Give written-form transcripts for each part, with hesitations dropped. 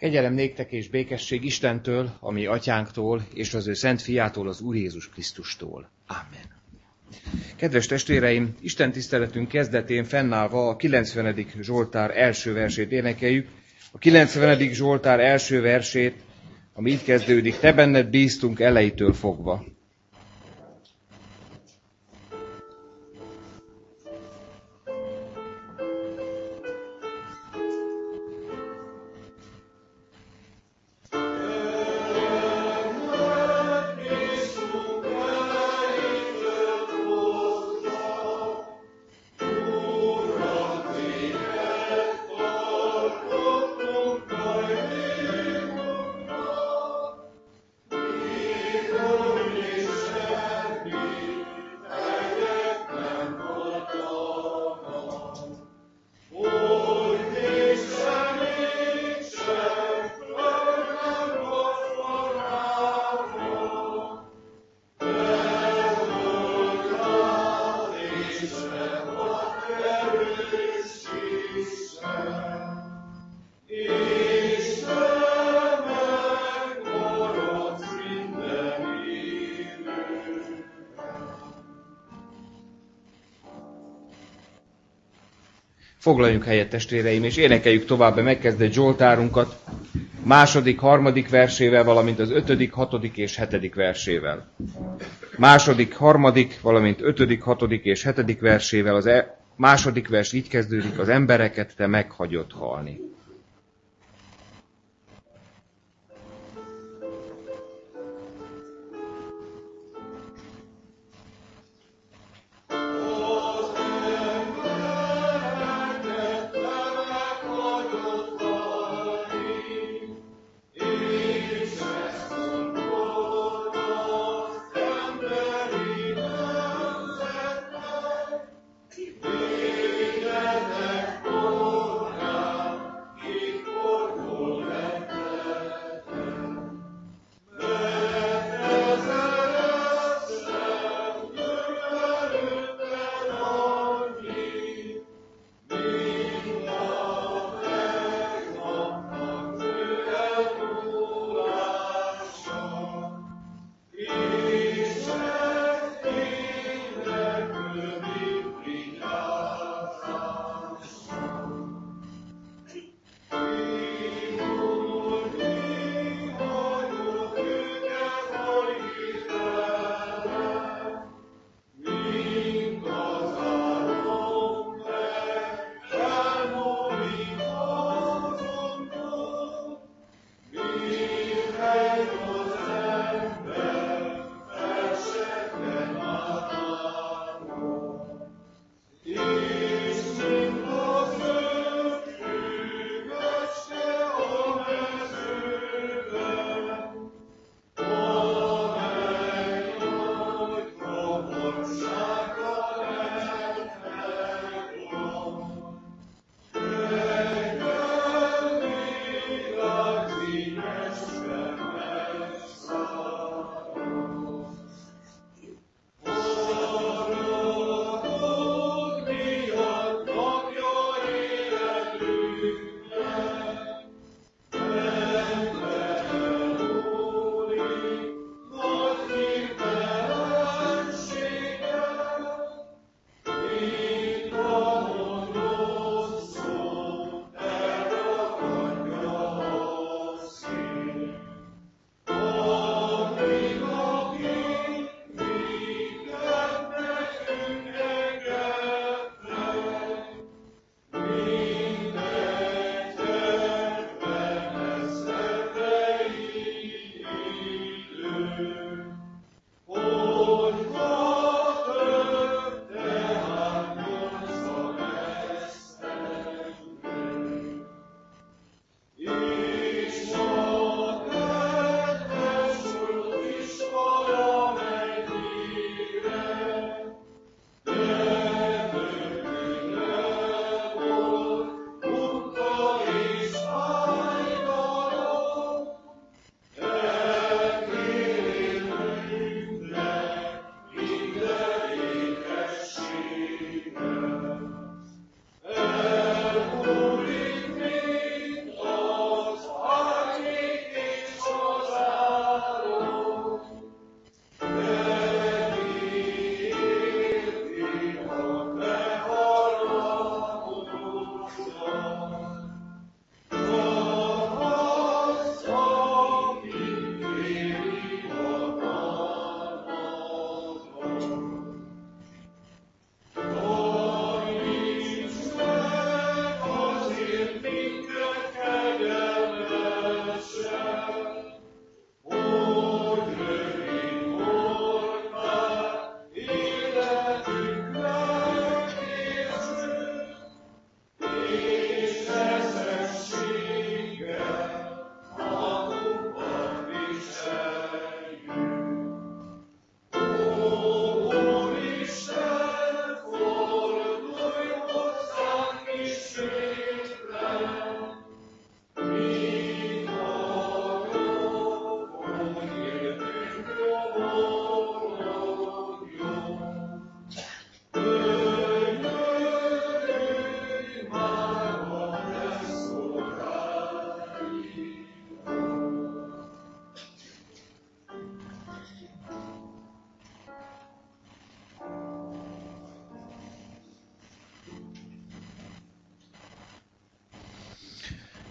Kegyelem néktek és békesség Istentől, a mi atyánktól, és az ő szent fiától, az Úr Jézus Krisztustól. Amen. Kedves testvéreim, Isten tiszteletünk kezdetén fennállva a 90. Zsoltár első versét énekeljük. A 90. Zsoltár első versét, ami így kezdődik: Te benned bíztunk elejétől fogva. Foglaljunk helyet, testvéreim, és énekeljük tovább a megkezdett Zsoltárunkat második, harmadik versével, valamint az 5., 6. és 7. versével. Második, harmadik, valamint 5., 6. és 7. versével. Az második vers így kezdődik: az embereket te meghagyod halni.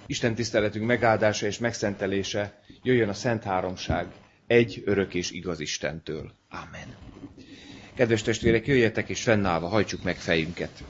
Isten tiszteletünk megáldása és megszentelése jöjjön a Szent Háromság, egy örök és igaz Istentől. Amen. Kedves testvérek, jöjjetek és fennállva hajtsuk meg fejünket.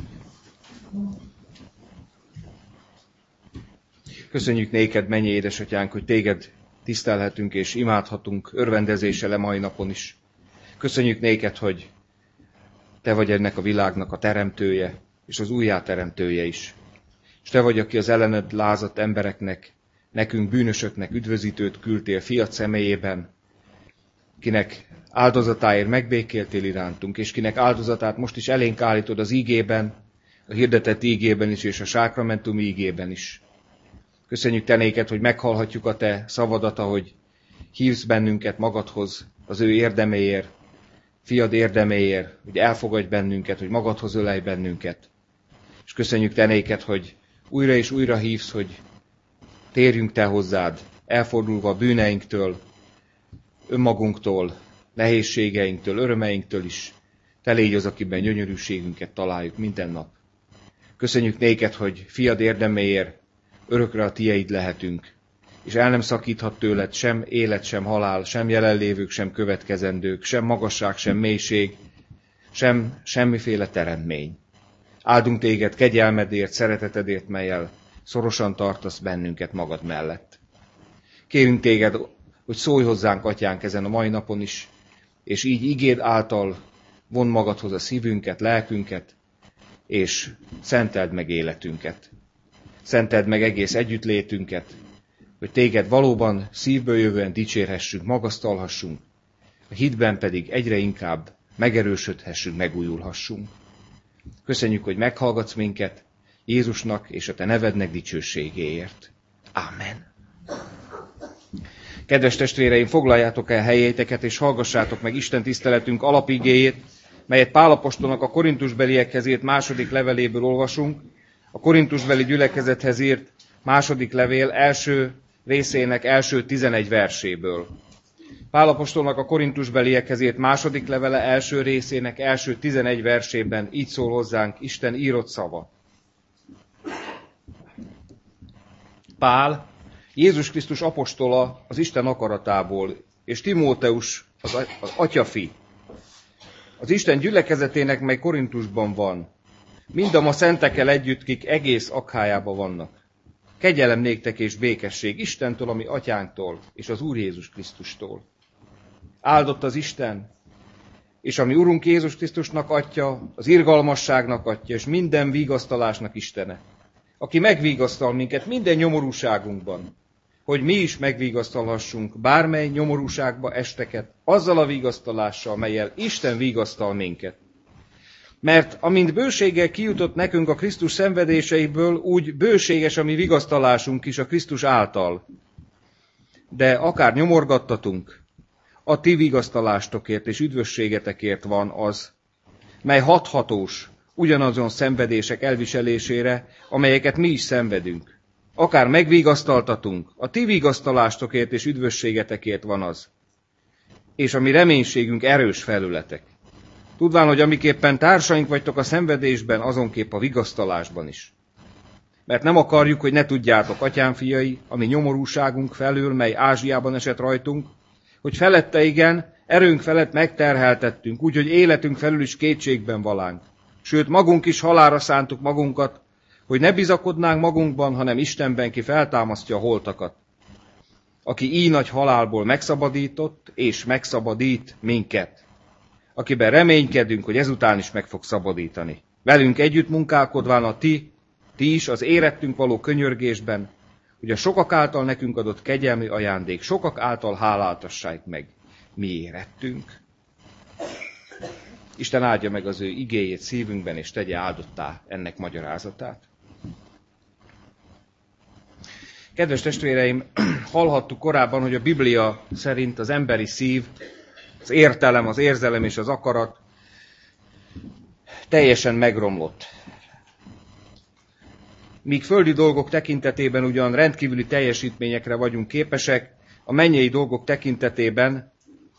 Köszönjük néked, mennyei édesatyánk, hogy téged tisztelhetünk és imádhatunk örvendezéssel a mai napon is. Köszönjük néked, hogy te vagy ennek a világnak a teremtője, és az újjáteremtője is. És te vagy, aki az ellened lázadt embereknek, nekünk bűnösöknek üdvözítőt küldtél fiat személyében, kinek áldozatáért megbékéltél irántunk, és kinek áldozatát most is elénk állítod az ígében, a hirdetett ígében is, és a sákramentum ígében is. Köszönjük te néked, hogy meghallhatjuk a te szavadat, ahogy hívsz bennünket magadhoz az ő érdeméért, fiad érdeméért, hogy elfogadj bennünket, hogy magadhoz ölelj bennünket. És köszönjük te néked, hogy újra és újra hívsz, hogy térjünk te hozzád, elfordulva a bűneinktől, önmagunktól, nehézségeinktől, örömeinktől is. Te légy az, akiben gyönyörűségünket találjuk minden nap. Köszönjük néked, hogy fiad érdeméért örökre a tieid lehetünk, és el nem szakíthat tőled sem élet, sem halál, sem jelenlévők, sem következendők, sem magasság, sem mélység, sem semmiféle teremtmény. Áldunk téged kegyelmedért, szeretetedért, mellyel szorosan tartasz bennünket magad mellett. Kérünk téged, hogy szólj hozzánk, atyánk, ezen a mai napon is, és így igéd által von magadhoz a szívünket, lelkünket, és szenteld meg életünket. Szenteld meg egész együttlétünket, hogy téged valóban szívből jövően dicsérhessünk, magasztalhassunk, a hitben pedig egyre inkább megerősödhessünk, megújulhassunk. Köszönjük, hogy meghallgatsz minket Jézusnak és a te nevednek dicsőségéért. Ámen. Kedves testvéreim, foglaljátok el helyéteket, és hallgassátok meg Isten tiszteletünk alapigéjét, melyet Pál apostolnak a korintusbeliekhez írt második leveléből olvasunk, a korintusbeli gyülekezethez írt második levél első részének első 11 verséből. Pál apostolnak a korintusbeliekhez írt második levele első részének első 11 versében így szól hozzánk Isten írott szava. Pál, Jézus Krisztus apostola az Isten akaratából, és Timóteus az atyafi, az Isten gyülekezetének, mely Korintusban van, mind a ma szentekkel együtt, kik egész Akhájában vannak. Kegyelem néktek és békesség Istentől, ami atyánktól, és az Úr Jézus Krisztustól. Áldott az Isten, és ami Urunk Jézus Krisztusnak atya, az irgalmasságnak atya, és minden vigasztalásnak Istene, aki megvigasztal minket minden nyomorúságunkban, hogy mi is megvigasztalhassunk bármely nyomorúságba esteket, azzal a vigasztalással, mellyel Isten vigasztal minket. Mert amint bőséggel kijutott nekünk a Krisztus szenvedéseiből, úgy bőséges a mi vigasztalásunk is a Krisztus által. De akár nyomorgattatunk, a ti vigasztalástok,ért és üdvösségetekért van az, mely hathatós ugyanazon szenvedések elviselésére, amelyeket mi is szenvedünk. Akár megvigasztaltatunk, a ti vigasztalástok,ért és üdvösségetekért van az, és a mi reménységünk erős felületek. Tudván, hogy amiképpen társaink vagytok a szenvedésben, azonképp a vigasztalásban is. Mert nem akarjuk, hogy ne tudjátok, atyám fiai, a mi nyomorúságunk felül, mely Ázsiában esett rajtunk, hogy felette igen, erőnk felett megterheltettünk, úgyhogy életünk felül is kétségben valánk. Sőt, magunk is halálra szántuk magunkat, hogy ne bizakodnánk magunkban, hanem Istenben, ki feltámasztja a holtakat, aki így nagy halálból megszabadított, és megszabadít minket, akiben reménykedünk, hogy ezután is meg fog szabadítani. Velünk együtt munkálkodván a ti is az érettünk való könyörgésben, hogy a sokak által nekünk adott kegyelmi ajándék, sokak által háláltassátok meg mi érettünk. Isten áldja meg az ő igéjét szívünkben, és tegye áldottá ennek magyarázatát. Kedves testvéreim, hallhattuk korábban, hogy a Biblia szerint az emberi szív, az értelem, az érzelem és az akarat teljesen megromlott. Míg földi dolgok tekintetében ugyan rendkívüli teljesítményekre vagyunk képesek, a mennyei dolgok tekintetében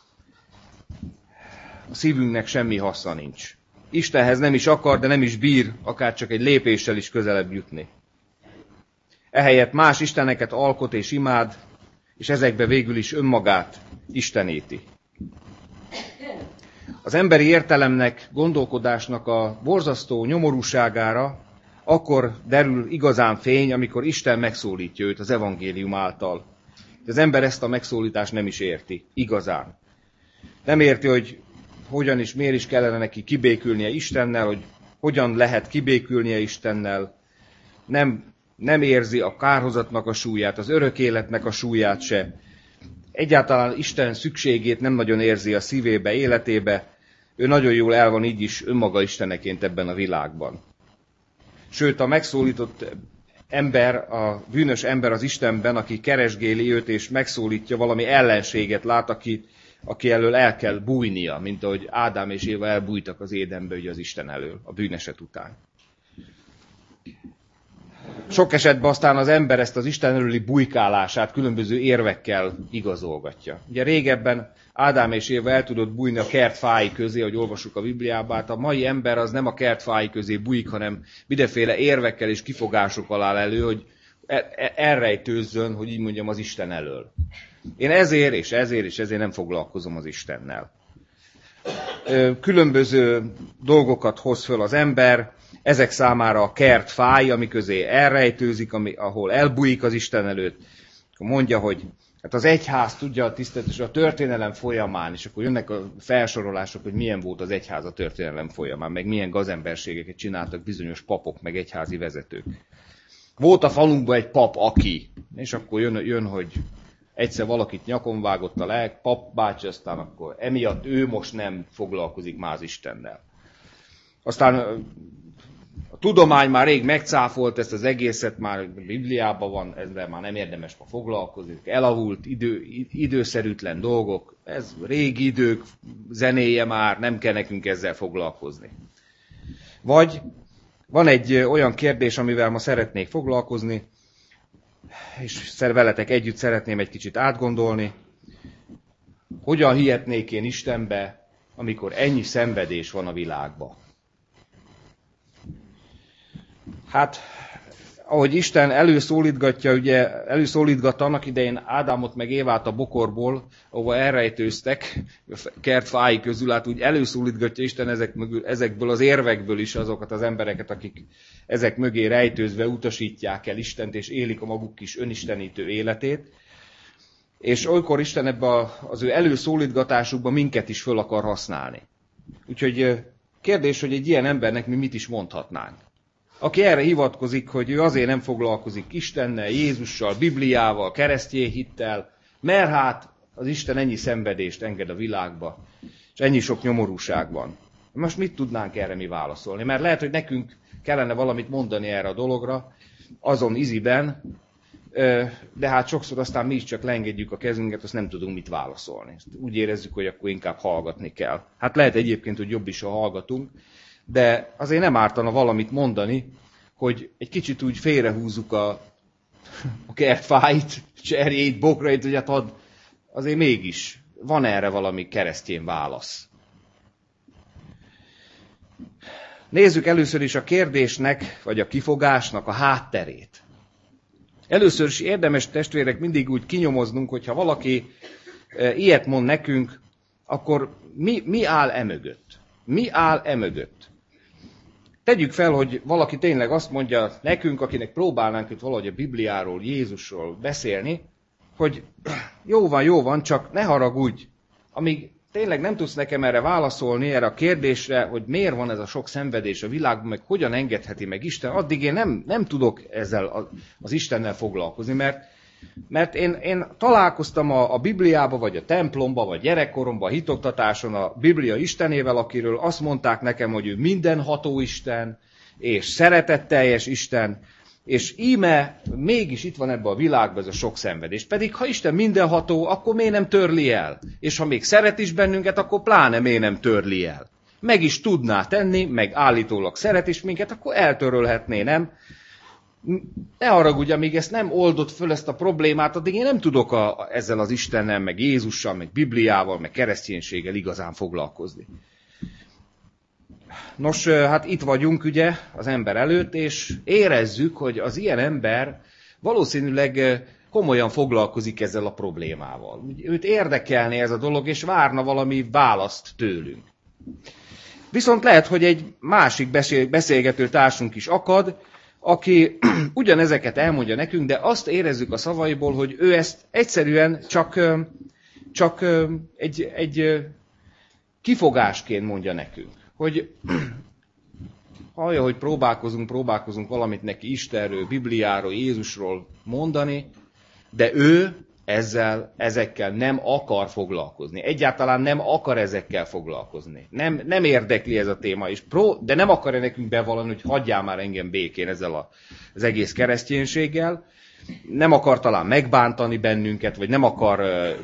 a szívünknek semmi haszna nincs. Istenhez nem is akar, de nem is bír, akár csak egy lépéssel is közelebb jutni. Ehelyett más isteneket alkot és imád, és ezekbe végül is önmagát isteníti. Az emberi értelemnek, gondolkodásnak a borzasztó nyomorúságára akkor derül igazán fény, amikor Isten megszólítja őt az evangélium által. Az ember ezt a megszólítást nem is érti, igazán. Nem érti, hogy hogyan és miért is kellene neki kibékülnie Istennel, hogy hogyan lehet kibékülnie Istennel. Nem érzi a kárhozatnak a súlyát, az örök életnek a súlyát se. Egyáltalán Isten szükségét nem nagyon érzi a szívébe, életébe. Ő nagyon jól el van így is önmaga Isteneként ebben a világban. Sőt, a megszólított ember, a bűnös ember az Istenben, aki keresgéli őt és megszólítja, valami ellenséget lát, aki elől el kell bújnia, mint ahogy Ádám és Éva elbújtak az Édenbe ugye az Isten elől, a bűneset után. Sok esetben aztán az ember ezt az Isten előli bujkálását különböző érvekkel igazolgatja. Ugye régebben Ádám és Éva el tudott bújni a kert fái közé, ahogy olvassuk a Bibliában, hát a mai ember az nem a kert fái közé bújik, hanem mindenféle érvekkel és kifogások alá elő, hogy elrejtőzzön, hogy így mondjam, az Isten elől. Én ezért nem foglalkozom az Istennel. Különböző dolgokat hoz föl az ember, ezek számára a kert fáj, ami közé elrejtőzik, ahol elbújik az Isten előtt. Mondja, hogy hát az egyház tudja a tiszteletet a történelem folyamán, és akkor jönnek a felsorolások, hogy milyen volt az egyház a történelem folyamán, meg milyen gazemberségeket csináltak bizonyos papok, meg egyházi vezetők. Volt a falunkban egy pap, aki, és akkor jön hogy egyszer valakit nyakon vágott a lelk, pap bácsi, aztán akkor emiatt ő most nem foglalkozik már az Istennel. Aztán a tudomány már rég megcáfolt ezt az egészet, már Bibliában van, ezzel már nem érdemes ma foglalkozni, elavult, időszerűtlen dolgok, ez régi idők zenéje már, nem kell nekünk ezzel foglalkozni. Vagy van egy olyan kérdés, amivel ma szeretnék foglalkozni, és veletek együtt szeretném egy kicsit átgondolni. Hogyan hihetnék én Istenbe, amikor ennyi szenvedés van a világban? Hát, ahogy Isten előszólítgatta annak idején Ádámot meg Évát a bokorból, ahova elrejtőztek a kert fái közül, hát úgy előszólítgatja Isten ezekből az érvekből is azokat az embereket, akik ezek mögé rejtőzve utasítják el Istent, és élik a maguk kis önistenítő életét. És olykor Isten ebbe az ő előszólítgatásukban minket is föl akar használni. Úgyhogy kérdés, hogy egy ilyen embernek mi mit is mondhatnánk. Aki erre hivatkozik, hogy ő azért nem foglalkozik Istennel, Jézussal, Bibliával, keresztény hittel, mert hát az Isten ennyi szenvedést enged a világba, és ennyi sok nyomorúság van. Most mit tudnánk erre mi válaszolni? Mert lehet, hogy nekünk kellene valamit mondani erre a dologra, azon iziben, de hát sokszor aztán mi is csak leengedjük a kezünket, azt nem tudunk mit válaszolni. Úgy érezzük, hogy akkor inkább hallgatni kell. Hát lehet egyébként, hogy jobb is, ha hallgatunk, de azért nem ártana valamit mondani, hogy egy kicsit úgy félrehúzzuk a kertfáit, cserjét, bokrait, hogy hát azért mégis van erre valami keresztény válasz. Nézzük először is a kérdésnek, vagy a kifogásnak a hátterét. Először is érdemes, testvérek, mindig úgy kinyomoznunk, hogyha valaki ilyet mond nekünk, akkor mi áll emögött? Mi áll emögött? Tegyük fel, hogy valaki tényleg azt mondja nekünk, akinek próbálnánk itt valahogy a Bibliáról, Jézusról beszélni, hogy jó van, csak ne haragudj, amíg tényleg nem tudsz nekem erre válaszolni, erre a kérdésre, hogy miért van ez a sok szenvedés a világban, meg hogyan engedheti meg Isten, addig én nem tudok ezzel az Istennel foglalkozni, mert én találkoztam a Bibliába, vagy a templomba, vagy gyerekkoromban, a hitoktatáson a Biblia Istenével, akiről azt mondták nekem, hogy ő mindenható Isten, és szeretetteljes Isten, és íme mégis itt van ebben a világban ez a sok szenvedés. Pedig ha Isten mindenható, akkor miért nem törli el? És ha még szeret is bennünket, akkor pláne miért nem törli el? Meg is tudná tenni, meg állítólag szeret is minket, akkor eltörölhetné, nem? Ne haragudj, amíg ezt nem oldott föl ezt a problémát, addig én nem tudok ezzel az Istennel, meg Jézussal, meg Bibliával, meg kereszténységgel igazán foglalkozni. Nos, hát itt vagyunk ugye az ember előtt, és érezzük, hogy az ilyen ember valószínűleg komolyan foglalkozik ezzel a problémával. Őt érdekelné ez a dolog, és várna valami választ tőlünk. Viszont lehet, hogy egy másik beszélgető társunk is akad, aki ugyanezeket elmondja nekünk, de azt érezzük a szavaiból, hogy ő ezt egyszerűen csak egy kifogásként mondja nekünk. Hogy hallja, hogy próbálkozunk valamit neki Istenről, Bibliáról, Jézusról mondani, de ő ezekkel nem akar foglalkozni. Egyáltalán nem akar ezekkel foglalkozni. Nem érdekli ez a téma, de nem akarja nekünk bevallani, hogy hagyjál már engem békén ezzel az egész kereszténységgel. Nem akar talán megbántani bennünket, vagy nem akar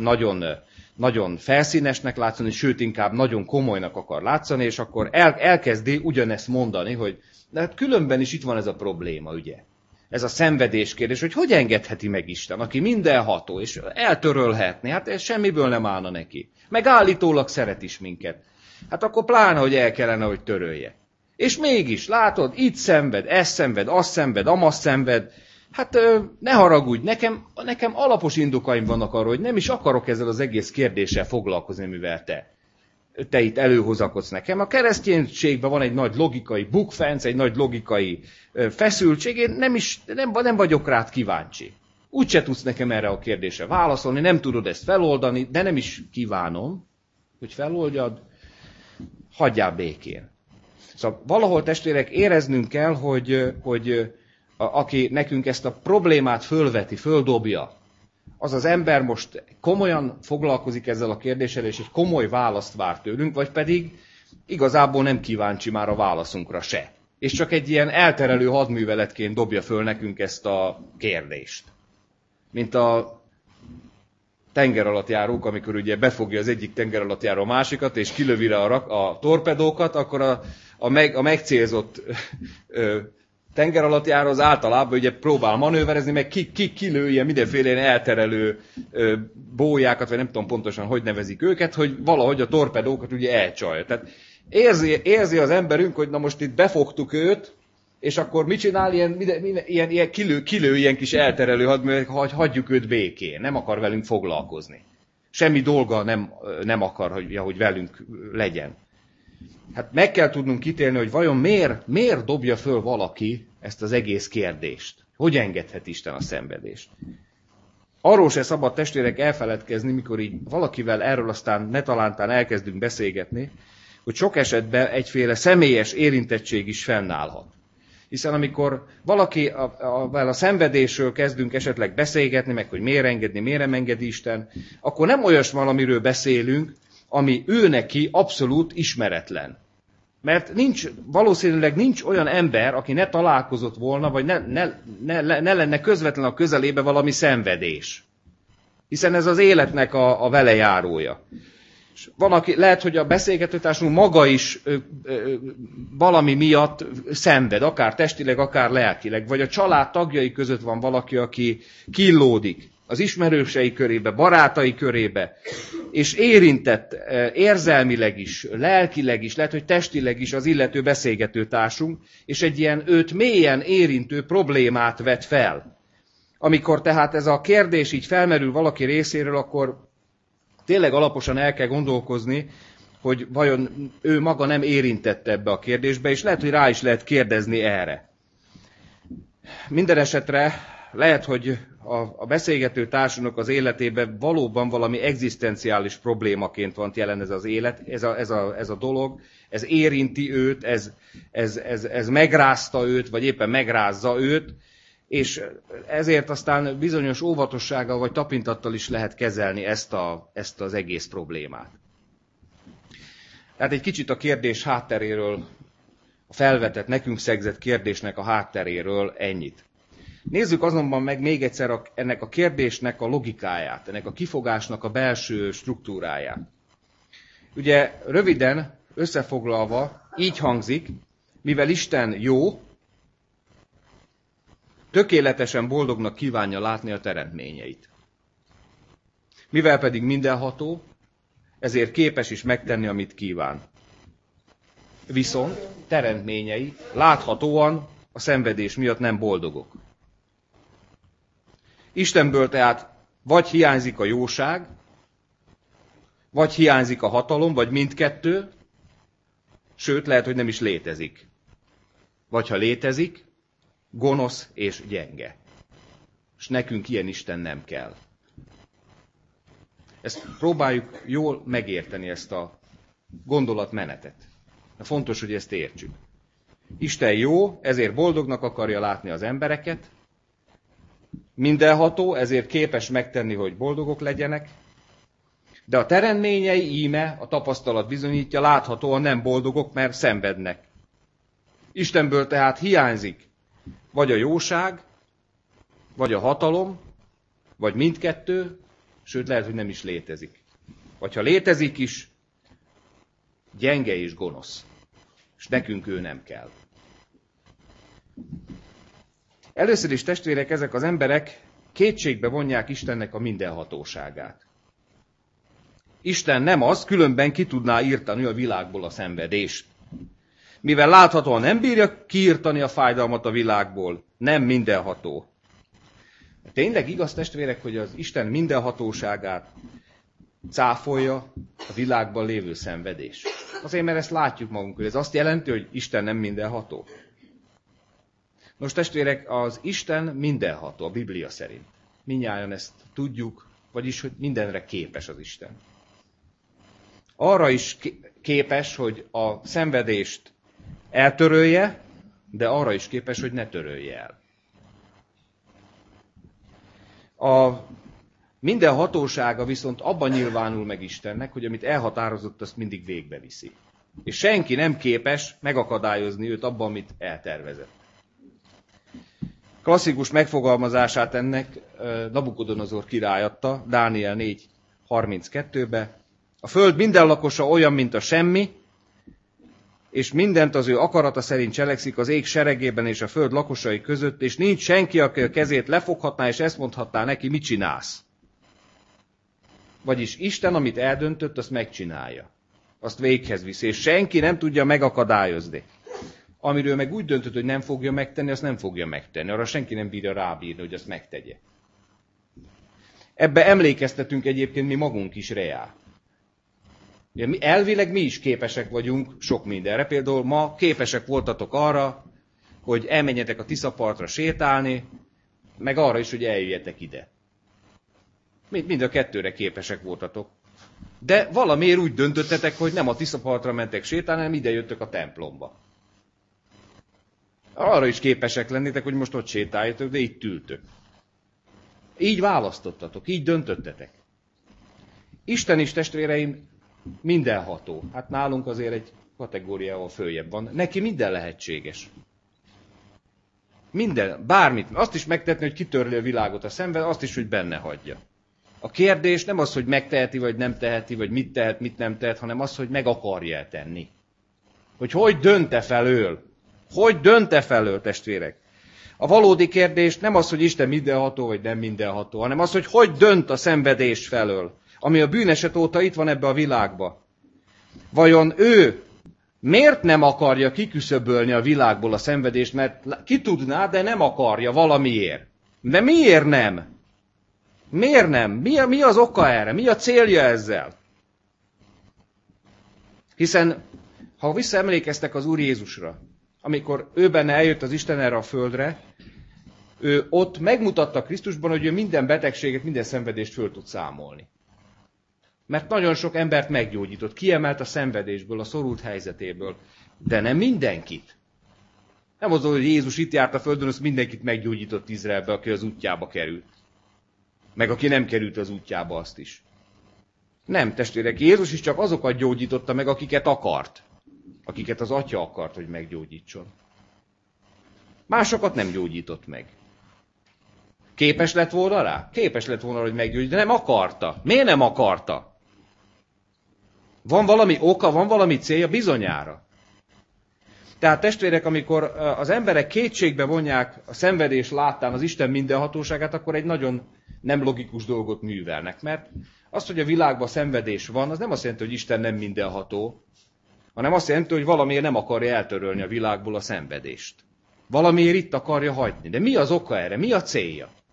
nagyon felszínesnek látszani, sőt inkább nagyon komolynak akar látszani, és akkor elkezdi ugyanezt mondani, hogy de hát különben is itt van ez a probléma, ugye? Ez a szenvedés kérdés, hogy engedheti meg Isten, aki mindenható, és eltörölhetné, hát ez semmiből nem állna neki. Meg állítólag szeret is minket. Hát akkor pláne, hogy el kellene, hogy törölje. És mégis, látod, itt szenved, ez szenved, az szenved, amaz szenved. Hát ne haragudj, nekem alapos indokaim vannak arra, hogy nem is akarok ezzel az egész kérdéssel foglalkozni, mivel te itt előhozakodsz nekem. A kereszténységben van egy nagy logikai bukfenc, egy nagy logikai feszültség, én nem vagyok rád kíváncsi. Úgyse tudsz nekem erre a kérdésre válaszolni, nem tudod ezt feloldani, de nem is kívánom, hogy feloldjad, hagyjál békén. Szóval valahol, testvérek, éreznünk kell, hogy aki nekünk ezt a problémát fölveti, földobja, az az ember most komolyan foglalkozik ezzel a kérdéssel, és egy komoly választ vár tőlünk, vagy pedig igazából nem kíváncsi már a válaszunkra se. És csak egy ilyen elterelő hadműveletként dobja föl nekünk ezt a kérdést. Mint a tengeralattjárók, amikor ugye befogja az egyik tengeralattjáró a másikat, és kilövi rá a torpedókat, akkor a megcélzott tengeralattjáró az általában ugye próbál manőverezni, meg kilő ilyen mindenféle ilyen elterelő bójákat, vagy nem tudom pontosan, hogy nevezik őket, hogy valahogy a torpedókat ugye elcsalja. Tehát érzi az emberünk, hogy na most itt befogtuk őt, és akkor mit csinál? Ilyen kilő ilyen kis elterelő hadművelet, hogy hagyjuk őt békén, nem akar velünk foglalkozni. Semmi dolga nem akar, hogy velünk legyen. Hát meg kell tudnunk ítélni, hogy vajon miért dobja föl valaki ezt az egész kérdést. Hogy engedhet Isten a szenvedést? Arról se szabad, testvérek, elfeledkezni, mikor így valakivel erről aztán netalántán elkezdünk beszélgetni, hogy sok esetben egyféle személyes érintettség is fennállhat. Hiszen amikor valakivel a szenvedésről kezdünk esetleg beszélgetni, meg hogy miért nem engedi Isten, akkor nem olyas valamiről beszélünk, ami ő neki abszolút ismeretlen. Mert valószínűleg nincs olyan ember, aki ne találkozott volna, vagy ne lenne közvetlen a közelébe valami szenvedés. Hiszen ez az életnek a velejárója. És van, aki, lehet, hogy a beszélgetőtársunk maga is valami miatt szenved, akár testileg, akár lelkileg, vagy a család tagjai között van valaki, aki killódik, az ismerősei körébe, barátai körébe, és érintett érzelmileg is, lelkileg is, lehet, hogy testileg is az illető beszélgetőtársunk, és egy ilyen őt mélyen érintő problémát vet fel. Amikor tehát ez a kérdés így felmerül valaki részéről, akkor tényleg alaposan el kell gondolkozni, hogy vajon ő maga nem érintette ebbe a kérdésbe, és lehet, hogy rá is lehet kérdezni erre. Minden esetre lehet, hogy a beszélgető társunknak az életében valóban valami egzisztenciális problémaként van jelen ez az élet, ez a dolog, ez érinti őt, ez megrázta őt, vagy éppen megrázza őt, és ezért aztán bizonyos óvatossággal vagy tapintattal is lehet kezelni ezt az egész problémát. Tehát egy kicsit a kérdés hátteréről, a felvetett, nekünk szegzett kérdésnek a hátteréről ennyit. Nézzük azonban meg még egyszer ennek a kérdésnek a logikáját, ennek a kifogásnak a belső struktúráját. Ugye röviden összefoglalva így hangzik, mivel Isten jó, tökéletesen boldognak kívánja látni a teremtményeit. Mivel pedig mindenható, ezért képes is megtenni, amit kíván. Viszont teremtményei láthatóan a szenvedés miatt nem boldogok. Istenből tehát vagy hiányzik a jóság, vagy hiányzik a hatalom, vagy mindkettő, sőt, lehet, hogy nem is létezik. Vagy ha létezik, gonosz és gyenge. És nekünk ilyen Isten nem kell. Ezt próbáljuk jól megérteni, ezt a gondolatmenetet. De fontos, hogy ezt értsük. Isten jó, ezért boldognak akarja látni az embereket, mindenható, ezért képes megtenni, hogy boldogok legyenek, de a teremményei íme, a tapasztalat bizonyítja, láthatóan nem boldogok, mert szenvednek. Istenből tehát hiányzik vagy a jóság, vagy a hatalom, vagy mindkettő, sőt lehet, hogy nem is létezik. Vagy ha létezik is, gyenge és gonosz. És nekünk ő nem kell. Először is, testvérek, ezek az emberek kétségbe vonják Istennek a mindenhatóságát. Isten nem az, különben ki tudná írtani a világból a szenvedést. Mivel láthatóan nem bírja kiírtani a fájdalmat a világból, nem mindenható. Tényleg igaz, testvérek, hogy az Isten mindenhatóságát cáfolja a világban lévő szenvedés? Azért, mert ezt látjuk magunkról. Ez azt jelenti, hogy Isten nem mindenható? Nos, testvérek, az Isten mindenható a Biblia szerint. Mindnyájan ezt tudjuk, vagyis, hogy mindenre képes az Isten. Arra is képes, hogy a szenvedést eltörölje, de arra is képes, hogy ne törölje el. A minden hatósága viszont abban nyilvánul meg Istennek, hogy amit elhatározott, azt mindig végbe viszi. És senki nem képes megakadályozni őt abban, amit eltervezett. Klasszikus megfogalmazását ennek Nabukodonozor király adta, Dániel 4.32-be. A föld minden lakosa olyan, mint a semmi, és mindent az ő akarata szerint cselekszik az ég seregében és a föld lakosai között, és nincs senki, aki a kezét lefoghatná, és ezt mondhatná neki, mit csinálsz. Vagyis Isten, amit eldöntött, azt megcsinálja. Azt véghez viszi, és senki nem tudja megakadályozni. Amiről meg úgy döntött, hogy nem fogja megtenni, azt nem fogja megtenni. Arra senki nem bírja rábírni, hogy azt megtegye. Ebbe emlékeztetünk egyébként mi magunk is reál. Elvileg mi is képesek vagyunk sok mindenre. Például ma képesek voltatok arra, hogy elmenjetek a Tiszapartra sétálni, meg arra is, hogy eljöjjetek ide. Mind a kettőre képesek voltatok. De valamiért úgy döntöttetek, hogy nem a Tiszapartra mentek sétálni, hanem ide jöttök a templomba. Arra is képesek lennétek, hogy most ott sétáljatok, de itt ültök. Így választottatok, így döntöttetek. Isten is, testvéreim, mindenható. Hát nálunk azért egy kategóriával följebb van. Neki minden lehetséges. Minden, bármit. Azt is megtehetni, hogy kitörli a világot a szemben, azt is, hogy benne hagyja. A kérdés nem az, hogy megteheti, vagy nem teheti, vagy mit tehet, mit nem tehet, hanem az, hogy meg akarja tenni. Hogy dönt-e felől. Hogy dönt-e felől, testvérek? A valódi kérdés nem az, hogy Isten mindenható, vagy nem mindenható, hanem az, hogy dönt a szenvedés felől, ami a bűneset óta itt van ebbe a világba. Vajon ő miért nem akarja kiküszöbölni a világból a szenvedést, mert ki tudná, de nem akarja valamiért. De miért nem? Miért nem? Mi az oka erre? Mi a célja ezzel? Hiszen, ha visszaemlékeztek az Úr Jézusra, amikor ő benne eljött az Isten erre a földre, ő ott megmutatta Krisztusban, hogy ő minden betegséget, minden szenvedést föl tud számolni. Mert nagyon sok embert meggyógyított, kiemelt a szenvedésből, a szorult helyzetéből, de nem mindenkit. Nem az, hogy Jézus itt járt a földön, azt mindenkit meggyógyított Izraelbe, aki az útjába került. Meg aki nem került az útjába, azt is. Nem, testvérek, Jézus is csak azokat gyógyította meg, akiket akart. Akiket az Atya akart, hogy meggyógyítson. Másokat nem gyógyított meg. Képes lett volna rá? Képes lett volna, hogy meggyógyítson, de nem akarta. Miért nem akarta? Van valami oka, van valami célja? Bizonyára. Tehát testvérek, amikor az emberek kétségbe vonják a szenvedés láttán az Isten mindenhatóságát, akkor egy nagyon nem logikus dolgot művelnek. Mert az, hogy a világban szenvedés van, az nem azt jelenti, hogy Isten nem mindenható, hanem azt jelenti, hogy valamiért nem akarja eltörölni a világból a szenvedést. Valamiért itt akarja hagyni. De mi az oka erre? Mi a célja?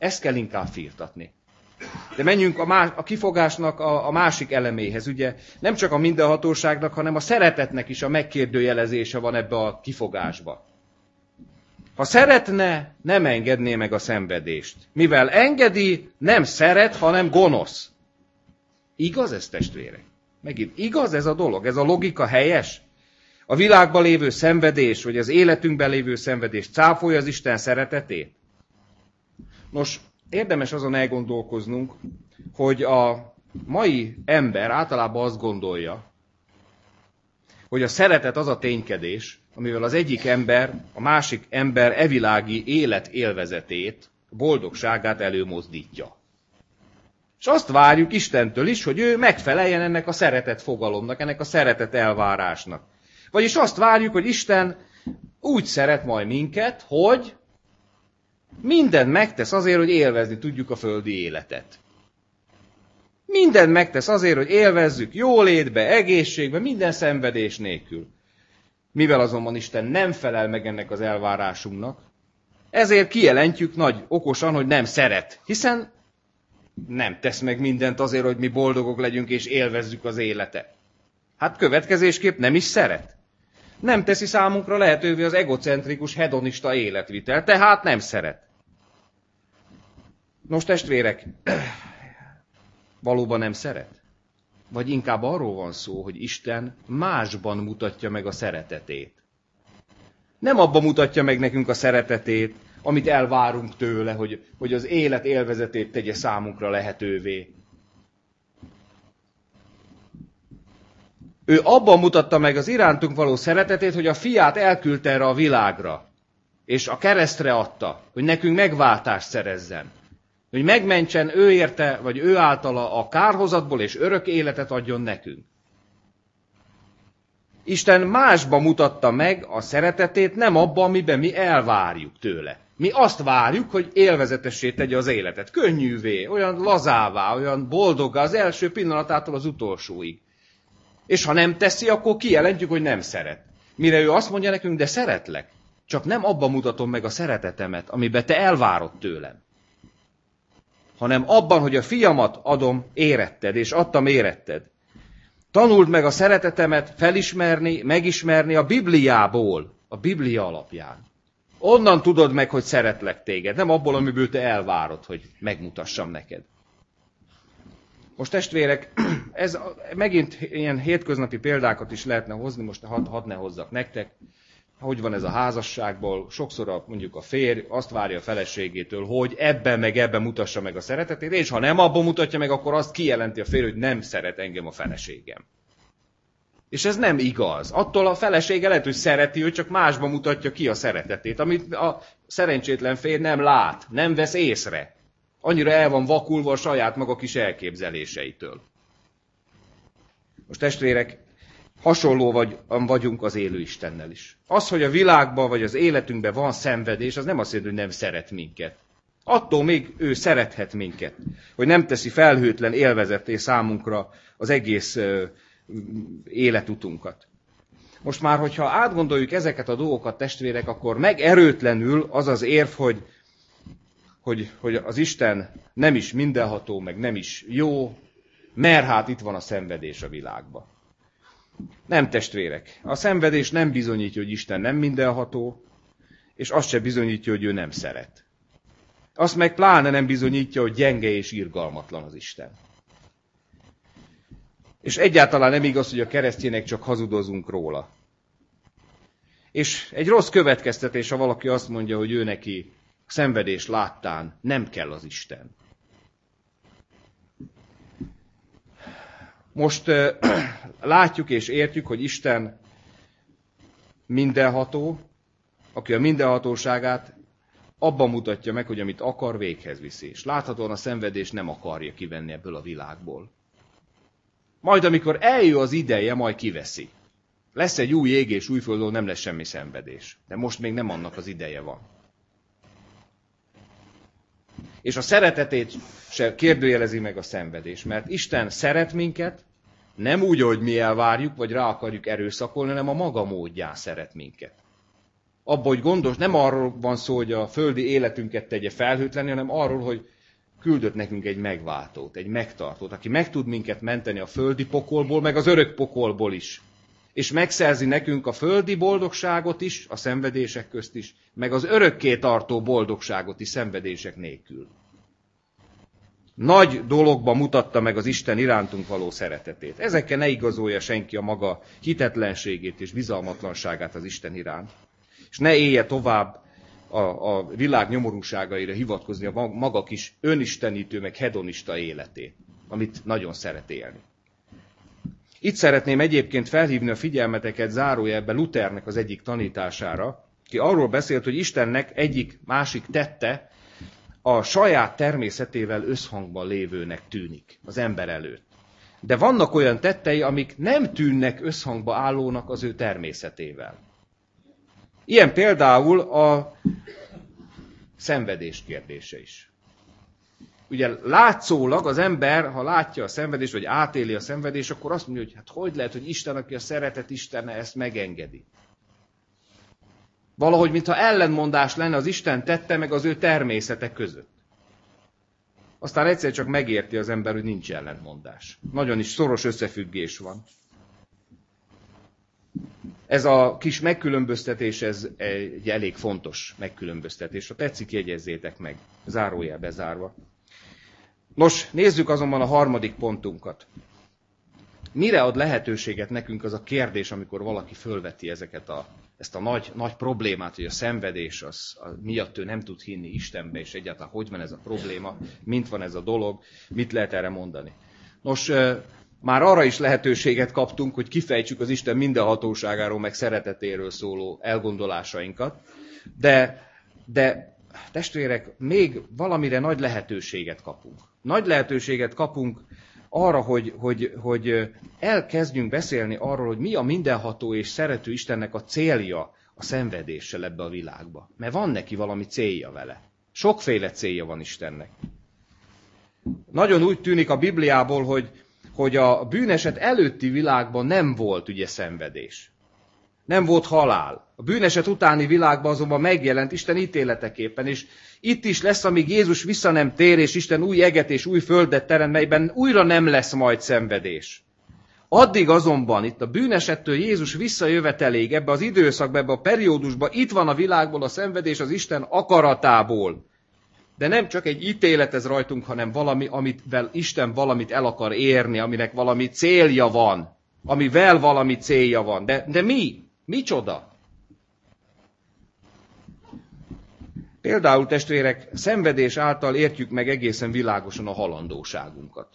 Ezt kell inkább firtatni. De menjünk a kifogásnak a másik eleméhez. Ugye nem csak a mindenhatóságnak, hanem a szeretetnek is a megkérdőjelezése van ebbe a kifogásba. Ha szeretne, nem engedné meg a szenvedést. Mivel engedi, nem szeret, hanem gonosz. Igaz ez, testvérek? Megint igaz ez a dolog? Ez a logika helyes? A világban lévő szenvedés, vagy az életünkben lévő szenvedés cáfolja az Isten szeretetét? Nos, érdemes azon elgondolkoznunk, hogy a mai ember általában azt gondolja, hogy a szeretet az a ténykedés, amivel az egyik ember a másik ember evilági élet élvezetét, boldogságát előmozdítja. És azt várjuk Istentől is, hogy ő megfeleljen ennek a szeretet fogalomnak, ennek a szeretet elvárásnak. Vagyis azt várjuk, hogy Isten úgy szeret majd minket, hogy mindent megtesz azért, hogy élvezni tudjuk a földi életet. Mindent megtesz azért, hogy élvezzük jólétbe, egészségbe, minden szenvedés nélkül. Mivel azonban Isten nem felel meg ennek az elvárásunknak, ezért kijelentjük nagy okosan, hogy nem szeret, hiszen nem tesz meg mindent azért, hogy mi boldogok legyünk és élvezzük az életet. Hát következésképp nem is szeret. Nem teszi számunkra lehetővé az egocentrikus, hedonista életvitel, tehát nem szeret. Nos, testvérek, valóban nem szeret? Vagy inkább arról van szó, hogy Isten másban mutatja meg a szeretetét. Nem abban mutatja meg nekünk a szeretetét, amit elvárunk tőle, hogy az élet élvezetét tegye számunkra lehetővé. Ő abban mutatta meg az irántunk való szeretetét, hogy a fiát elküldte erre a világra, és a keresztre adta, hogy nekünk megváltást szerezzen. Hogy megmentsen ő érte, vagy ő általa a kárhozatból, és örök életet adjon nekünk. Isten másba mutatta meg a szeretetét, nem abban, amiben mi elvárjuk tőle. Mi azt várjuk, hogy élvezetessé tegye az életet. Könnyűvé, olyan lazává, olyan boldoggá az első pillanatától az utolsóig. És ha nem teszi, akkor kijelentjük, hogy nem szeret. Mire ő azt mondja nekünk, de szeretlek. Csak nem abban mutatom meg a szeretetemet, amiben te elvárod tőlem. Hanem abban, hogy a fiamat adom éretted, és adtam éretted. Tanuld meg a szeretetemet felismerni, megismerni a Bibliából, a Biblia alapján. Onnan tudod meg, hogy szeretlek téged, nem abból, amiből te elvárod, hogy megmutassam neked. Most testvérek, ez megint ilyen hétköznapi példákat is lehetne hozni, most hadd ne hozzak nektek. Hogy van ez a házasságból, sokszor mondjuk a férj azt várja a feleségétől, hogy ebben meg ebben mutassa meg a szeretetét, és ha nem abban mutatja meg, akkor azt kijelenti a férj, hogy nem szeret engem a feleségem. És ez nem igaz. Attól a felesége lehet, hogy szereti, hogy csak másban mutatja ki a szeretetét, amit a szerencsétlen férj nem lát, nem vesz észre. Annyira el van vakulva a saját maga kis elképzeléseitől. Most testvérek, hasonló vagyunk az élő Istennel is. Az, hogy a világban vagy az életünkben van szenvedés, az nem azt jelenti, hogy nem szeret minket. Attól még ő szerethet minket, hogy nem teszi felhőtlen élvezetté számunkra az egész életutunkat. Most már, hogyha átgondoljuk ezeket a dolgokat, testvérek, akkor megerőtlenül az az érv, hogy az Isten nem is mindenható, meg nem is jó, mert hát itt van a szenvedés a világban. Nem, testvérek, a szenvedés nem bizonyítja, hogy Isten nem mindenható, és azt se bizonyítja, hogy ő nem szeret. Azt meg pláne nem bizonyítja, hogy gyenge és irgalmatlan az Isten. És egyáltalán nem igaz, hogy a keresztjének csak hazudozunk róla. És egy rossz következtetés, ha valaki azt mondja, hogy ő neki szenvedés láttán nem kell az Isten. Most látjuk és értjük, hogy Isten mindenható, aki a mindenhatóságát abban mutatja meg, hogy amit akar, véghez viszi. És láthatóan a szenvedés nem akarja kivenni ebből a világból. Majd amikor eljön az ideje, majd kiveszi. Lesz egy új ég és új földön, nem lesz semmi szenvedés. De most még nem annak az ideje van. És a szeretetét se kérdőjelezi meg a szenvedés, mert Isten szeret minket, nem úgy, ahogy mi elvárjuk, vagy rá akarjuk erőszakolni, hanem a maga módján szeret minket. abba, hogy gondos, nem arról van szó, hogy a földi életünket tegye felhőtlenni, hanem arról, hogy küldött nekünk egy megváltót, egy megtartót, aki meg tud minket menteni a földi pokolból, meg az örök pokolból is. És megszerzi nekünk a földi boldogságot is, a szenvedések közt is, meg az örökké tartó boldogságot is szenvedések nélkül. Nagy dologba mutatta meg az Isten irántunk való szeretetét. Ezekkel ne igazolja senki a maga hitetlenségét és bizalmatlanságát az Isten iránt. És ne élje tovább a világ nyomorúságaira hivatkozni a maga kis önistenítő, meg hedonista életét, amit nagyon szeret élni. Itt szeretném egyébként felhívni a figyelmeteket zárójelben Luthernek az egyik tanítására, ki arról beszélt, hogy Istennek egyik másik tette a saját természetével összhangban lévőnek tűnik az ember előtt. De vannak olyan tettei, amik nem tűnnek összhangba állónak az ő természetével. Ilyen például a szenvedés kérdése is. Ugye látszólag az ember, ha látja a szenvedést, vagy átéli a szenvedést, akkor azt mondja, hogy hát hogy lehet, hogy Isten, aki a szeretet Istene, ezt megengedi. Valahogy, mintha ellenmondás lenne az Isten tette meg az ő természete között. Aztán egyszer csak megérti az ember, hogy nincs ellentmondás. Nagyon is szoros összefüggés van. Ez a kis megkülönböztetés, ez egy elég fontos megkülönböztetés. Ha tetszik, jegyezzétek meg, zárójelbe zárva. Nos, nézzük azonban a harmadik pontunkat. Mire ad lehetőséget nekünk az a kérdés, amikor valaki fölveti ezt a nagy problémát, hogy a szenvedés miatt ő nem tud hinni Istenbe, és egyáltalán hogy van ez a probléma, mint van ez a dolog, mit lehet erre mondani. Nos, már arra is lehetőséget kaptunk, hogy kifejtsük az Isten mindenhatóságáról, meg szeretetéről szóló elgondolásainkat, de testvérek, még valamire nagy lehetőséget kapunk. Nagy lehetőséget kapunk arra, hogy elkezdjünk beszélni arról, hogy mi a mindenható és szerető Istennek a célja a szenvedéssel ebbe a világba. Mert van neki valami célja vele. Sokféle célja van Istennek. Nagyon úgy tűnik a Bibliából, hogy a bűneset előtti világban nem volt ugye szenvedés. Nem volt halál. A bűneset utáni világban azonban megjelent Isten ítéleteképpen, és itt is lesz, amíg Jézus vissza nem tér, és Isten új eget és új földet teremt, melyben újra nem lesz majd szenvedés. Addig azonban itt a bűnesettől Jézus visszajöveteléig, ebbe az időszakba, ebbe a periódusba, itt van a világból a szenvedés az Isten akaratából. De nem csak egy ítélet ez rajtunk, hanem valami, amivel Isten valamit el akar érni, aminek valami célja van, amivel valami célja van. De mi? Micsoda? Például, testvérek, szenvedés által értjük meg egészen világosan a halandóságunkat.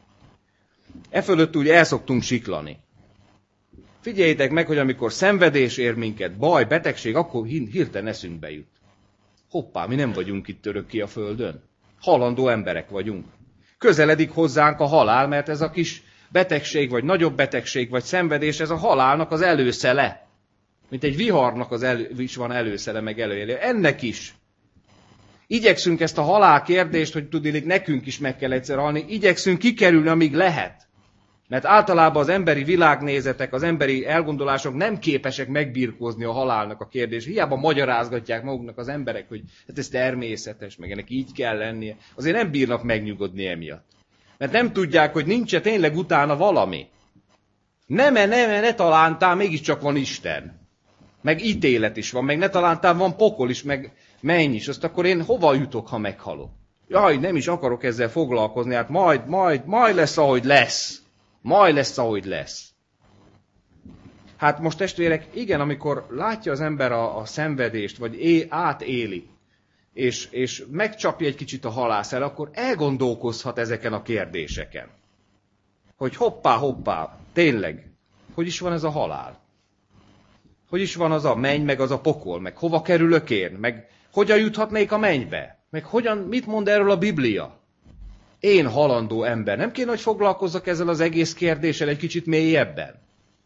E fölött úgy el szoktunk siklani. Figyeljétek meg, hogy amikor szenvedés ér minket, baj, betegség, akkor hirtelen eszünkbe jut. Hoppá, mi nem vagyunk itt örökké a földön. Halandó emberek vagyunk. Közeledik hozzánk a halál, mert ez a kis betegség, vagy nagyobb betegség, vagy szenvedés, ez a halálnak az előszele. Mint egy viharnak is van előszele, meg előjelje. Ennek is. Igyekszünk ezt a halál kérdést, hogy tudnék, nekünk is meg kell egyszer halni, igyekszünk kikerülni, amíg lehet. Mert általában az emberi világnézetek, az emberi elgondolások nem képesek megbirkózni a halálnak a kérdést. Hiába magyarázgatják maguknak az emberek, hogy hát ez természetes, meg ennek így kell lennie. Azért nem bírnak megnyugodni emiatt. Mert nem tudják, hogy nincs tényleg utána valami. Ne talántán mégiscsak van Isten. Meg ítélet is van, meg ne talántán van pokol is, meg menny is. Azt akkor én hova jutok, ha meghalok? Jaj, nem is akarok ezzel foglalkozni, hát majd lesz, ahogy lesz. Majd lesz, ahogy lesz. Hát most testvérek, igen, amikor látja az ember a szenvedést, vagy átéli, és megcsapja egy kicsit a halászál, akkor elgondolkozhat ezeken a kérdéseken. Hogy hoppá, tényleg, hogy is van ez a halál? Hogy is van az a menny, meg az a pokol, meg hova kerülök én, meg hogyan juthatnék a mennybe, meg mit mond erről a Biblia? Én halandó ember, nem kéne, hogy foglalkozzak ezzel az egész kérdéssel egy kicsit mélyebben?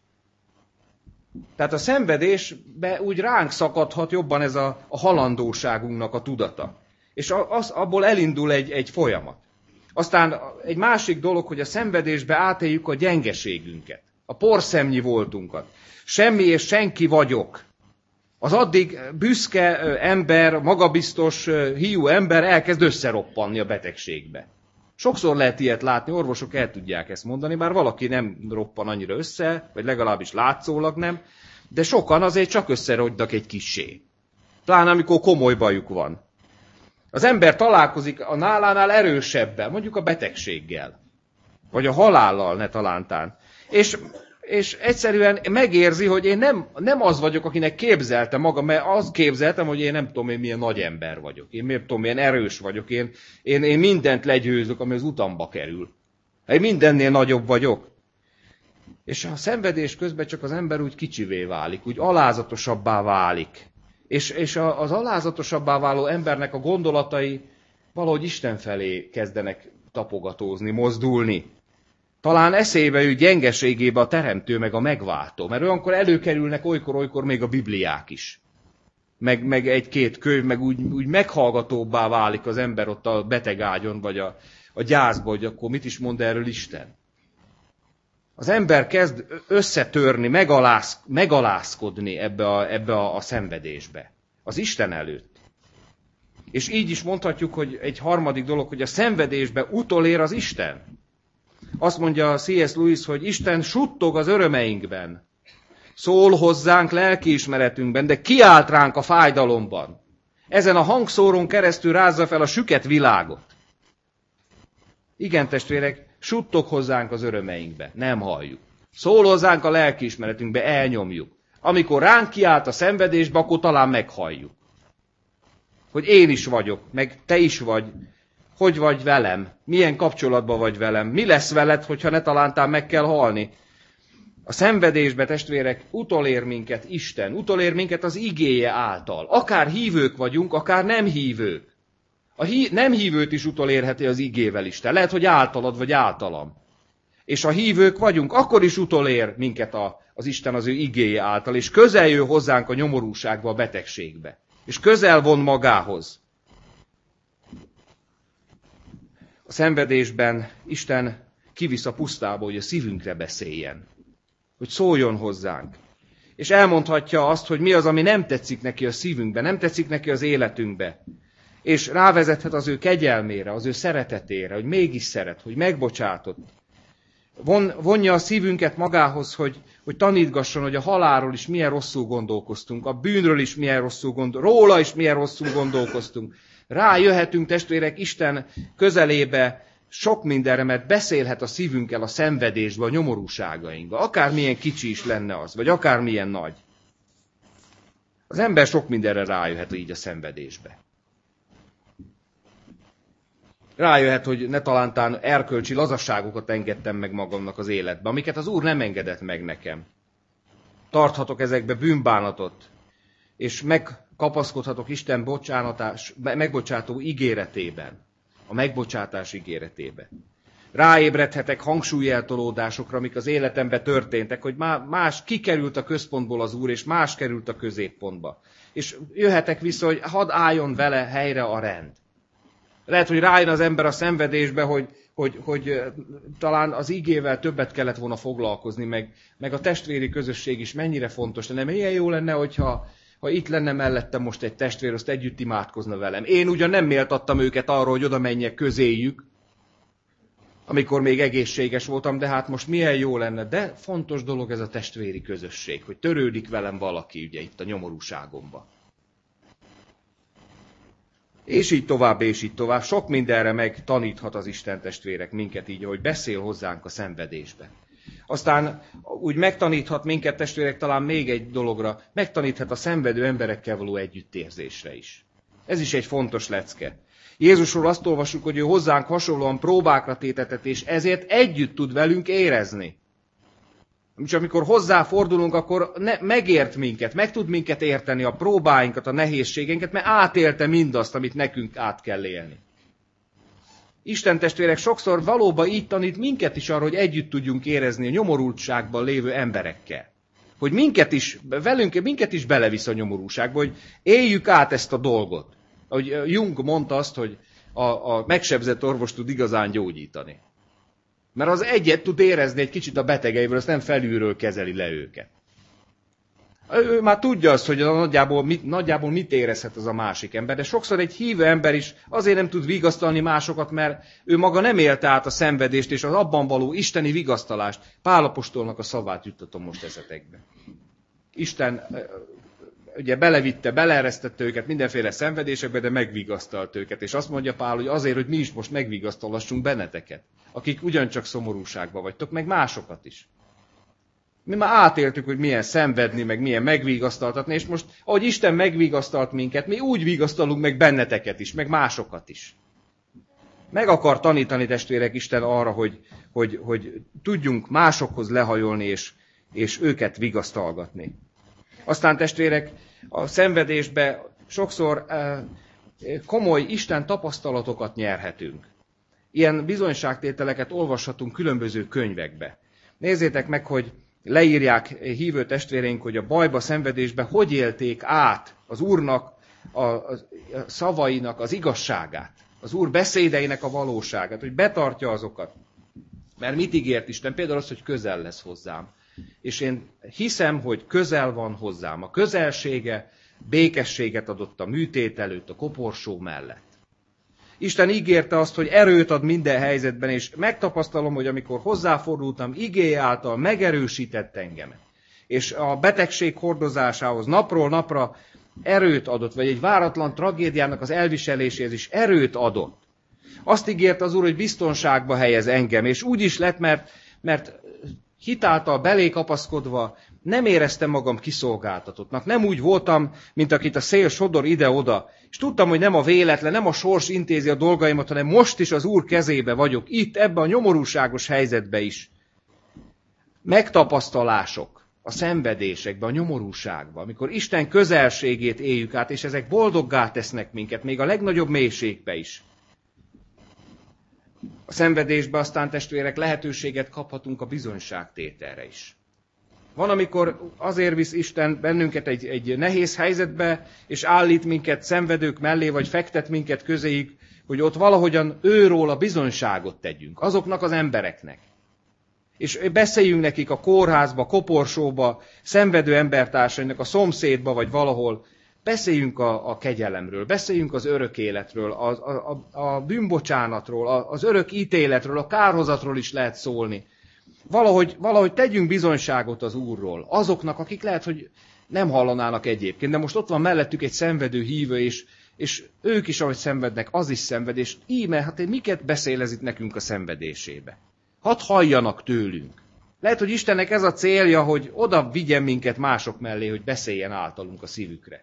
Tehát a szenvedésbe úgy ránk szakadhat jobban ez a halandóságunknak a tudata. És abból elindul egy folyamat. Aztán egy másik dolog, hogy a szenvedésbe átéljük a gyengeségünket, a porszemnyi voltunkat. Semmi és senki vagyok. Az addig büszke ember, magabiztos, hiú ember elkezd összeroppanni a betegségbe. Sokszor lehet ilyet látni, orvosok el tudják ezt mondani, bár valaki nem roppan annyira össze, vagy legalábbis látszólag nem, de sokan azért csak összerogynak egy kissé. Pláne amikor komoly bajuk van. Az ember találkozik a nálánál erősebben, mondjuk a betegséggel, vagy a halállal ne talántán. És egyszerűen megérzi, hogy én nem az vagyok, akinek képzeltem magam, mert azt képzeltem, hogy én nem tudom, én milyen nagy ember vagyok. Én nem tudom, milyen erős vagyok. Én mindent legyőzök, ami az utamba kerül. Én mindennél nagyobb vagyok. És a szenvedés közben csak az ember úgy kicsivé válik, úgy alázatosabbá válik. És az alázatosabbá váló embernek a gondolatai valahogy Isten felé kezdenek tapogatózni, mozdulni. Talán eszébe jut gyengeségébe a teremtő, meg a megváltó, mert olyankor előkerülnek olykor még a bibliák is. Meg egy-két könyv, meg úgy meghallgatóbbá válik az ember ott a betegágyon, vagy a gyászba, hogy akkor mit is mond erről Isten. Az ember kezd összetörni, megalázkodni ebbe a szenvedésbe. Az Isten előtt. És így is mondhatjuk, hogy egy harmadik dolog, hogy a szenvedésbe utolér az Isten. Azt mondja C.S. Lewis, hogy Isten suttog az örömeinkben. Szól hozzánk lelkiismeretünkben, de kiált ránk a fájdalomban. Ezen a hangszórón keresztül rázza fel a süket világot. Igen, testvérek, suttog hozzánk az örömeinkbe, nem halljuk. Szól hozzánk a lelkiismeretünkbe, elnyomjuk. Amikor ránk kiált a szenvedésbe, akkor talán meghalljuk. Hogy én is vagyok, meg te is vagy. Hogy vagy velem? Milyen kapcsolatban vagy velem? Mi lesz veled, hogyha ne talántán meg kell halni? A szenvedésbe, testvérek, utolér minket Isten, utolér minket az igéje által. Akár hívők vagyunk, akár nem hívők. Nem hívőt is utolérheti az igével Isten. Lehet, hogy általad vagy általam. És ha hívők vagyunk, akkor is utolér minket az Isten az ő igéje által, és közel jön hozzánk a nyomorúságba, a betegségbe. És közel von magához. A szenvedésben Isten kivisz a pusztába, hogy a szívünkre beszéljen. Hogy szóljon hozzánk. És elmondhatja azt, hogy mi az, ami nem tetszik neki a szívünkbe, nem tetszik neki az életünkbe. És rávezethet az ő kegyelmére, az ő szeretetére, hogy mégis szeret, hogy megbocsátott. Vonja a szívünket magához, hogy tanítgasson, hogy a halálról is milyen rosszul gondolkoztunk, a bűnről is milyen rosszul gondolkoztunk, róla is milyen rosszul gondolkoztunk. Rájöhetünk, testvérek, Isten közelébe sok mindenre, mert beszélhet a szívünkkel a szenvedésbe, a nyomorúságainkba. Akármilyen kicsi is lenne az, vagy akármilyen nagy. Az ember sok mindenre rájöhet így a szenvedésbe. Rájöhet, hogy ne talántán erkölcsi lazasságokat engedtem meg magamnak az életbe, amiket az Úr nem engedett meg nekem. Tarthatok ezekbe bűnbánatot, és megkapaszkodhatok Isten megbocsátó ígéretében, a megbocsátás ígéretében. Ráébredhetek hangsúlyeltolódásokra, amik az életemben történtek, hogy más kikerült a központból az Úr, és más került a középpontba. És jöhetek vissza, hogy hadd álljon vele helyre a rend. Lehet, hogy rájön az ember a szenvedésbe, hogy talán az igével többet kellett volna foglalkozni, meg a testvéri közösség is mennyire fontos lenne. Milyen jó lenne, hogyha itt lenne mellettem most egy testvér, azt együtt imádkozna velem. Én ugyan nem méltattam őket arra, hogy oda menjek közéjük, amikor még egészséges voltam, de hát most milyen jó lenne. De fontos dolog ez a testvéri közösség, hogy törődik velem valaki ugye itt a nyomorúságomba. És így tovább, és így tovább. Sok mindenre megtaníthat az Isten, testvérek, minket így, hogy beszél hozzánk a szenvedésbe. Aztán úgy megtaníthat minket, testvérek, talán még egy dologra, megtaníthat a szenvedő emberekkel való együttérzésre is. Ez is egy fontos lecke. Jézusról azt olvassuk, hogy ő hozzánk hasonlóan próbákra tétetett, és ezért együtt tud velünk érezni. És amikor hozzáfordulunk, akkor megért minket, meg tud minket érteni a próbáinkat, a nehézségeinket, mert átélte mindazt, amit nekünk át kell élni. Isten testvérek sokszor valóban így tanít minket is arra, hogy együtt tudjunk érezni a nyomorultságban lévő emberekkel. Hogy minket is belevisz a nyomorúságba, hogy éljük át ezt a dolgot. Ahogy Jung mondta azt, hogy a megsebzett orvos tud igazán gyógyítani. Mert az egyet tud érezni egy kicsit a betegeivel, azt nem felülről kezeli le őket. Ő már tudja azt, hogy nagyjából mit érezhet az a másik ember, de sokszor egy hívő ember is azért nem tud vigasztalni másokat, mert ő maga nem élte át a szenvedést és az abban való isteni vigasztalást. Pál apostolnak a szavát juttatom most eszetekbe. Isten ugye beleeresztette őket mindenféle szenvedésekbe, de megvigasztalt őket. És azt mondja Pál, hogy azért, hogy mi is most megvigasztalassunk benneteket, akik ugyancsak szomorúságban vagytok, meg másokat is. Mi már átéltük, hogy milyen szenvedni, meg milyen megvigasztaltatni, és most, ahogy Isten megvigasztalt minket, mi úgy vigasztalunk meg benneteket is, meg másokat is. Meg akar tanítani, testvérek, Isten arra, hogy tudjunk másokhoz lehajolni, és őket vigasztalgatni. Aztán, testvérek, a szenvedésbe sokszor komoly Isten tapasztalatokat nyerhetünk. Ilyen bizonyságtételeket olvashatunk különböző könyvekbe. Nézzétek meg, hogy leírják hívő testvéreink, hogy a bajba, szenvedésbe hogy élték át az Úrnak, a szavainak az igazságát, az Úr beszédeinek a valóságát, hogy betartja azokat. Mert mit ígért Isten? Például az, hogy közel lesz hozzám. És én hiszem, hogy közel van hozzám. A közelsége békességet adott a műtét előtt, a koporsó mellett. Isten ígérte azt, hogy erőt ad minden helyzetben, és megtapasztalom, hogy amikor hozzáfordultam, igéje által megerősített engemet. És a betegség hordozásához napról napra erőt adott, vagy egy váratlan tragédiának az elviseléséhez is erőt adott. Azt ígérte az Úr, hogy biztonságba helyez engem, és úgy is lett, mert hitáltal belé kapaszkodva nem éreztem magam kiszolgáltatottnak. Nem úgy voltam, mint akit a szél sodor ide-oda. És tudtam, hogy nem a véletlen, nem a sors intézi a dolgaimat, hanem most is az Úr kezébe vagyok, itt, ebben a nyomorúságos helyzetben is. Megtapasztalások a szenvedésekben, a nyomorúságban, amikor Isten közelségét éljük át, és ezek boldoggá tesznek minket, még a legnagyobb mélységbe is. A szenvedésbe aztán, testvérek, lehetőséget kaphatunk a bizonyságtételre is. Van, amikor azért visz Isten bennünket egy nehéz helyzetbe, és állít minket szenvedők mellé, vagy fektet minket közéjük, hogy ott valahogyan őról a bizonyságot tegyünk, azoknak az embereknek. És beszéljünk nekik a kórházba, koporsóba, szenvedő embertársainak, a szomszédba, vagy valahol. Beszéljünk a kegyelemről, beszéljünk az örök életről, a bűnbocsánatról, az örök ítéletről, a kárhozatról is lehet szólni. Valahogy tegyünk bizonyságot az Úrról, azoknak, akik lehet, hogy nem hallanának egyébként, de most ott van mellettük egy szenvedő hívő, és ők is, ahogy szenvednek, az is szenved, és íme, hát miket beszél ez itt nekünk a szenvedésébe? Hadd halljanak tőlünk. Lehet, hogy Istennek ez a célja, hogy oda vigyen minket mások mellé, hogy beszéljen általunk a szívükre.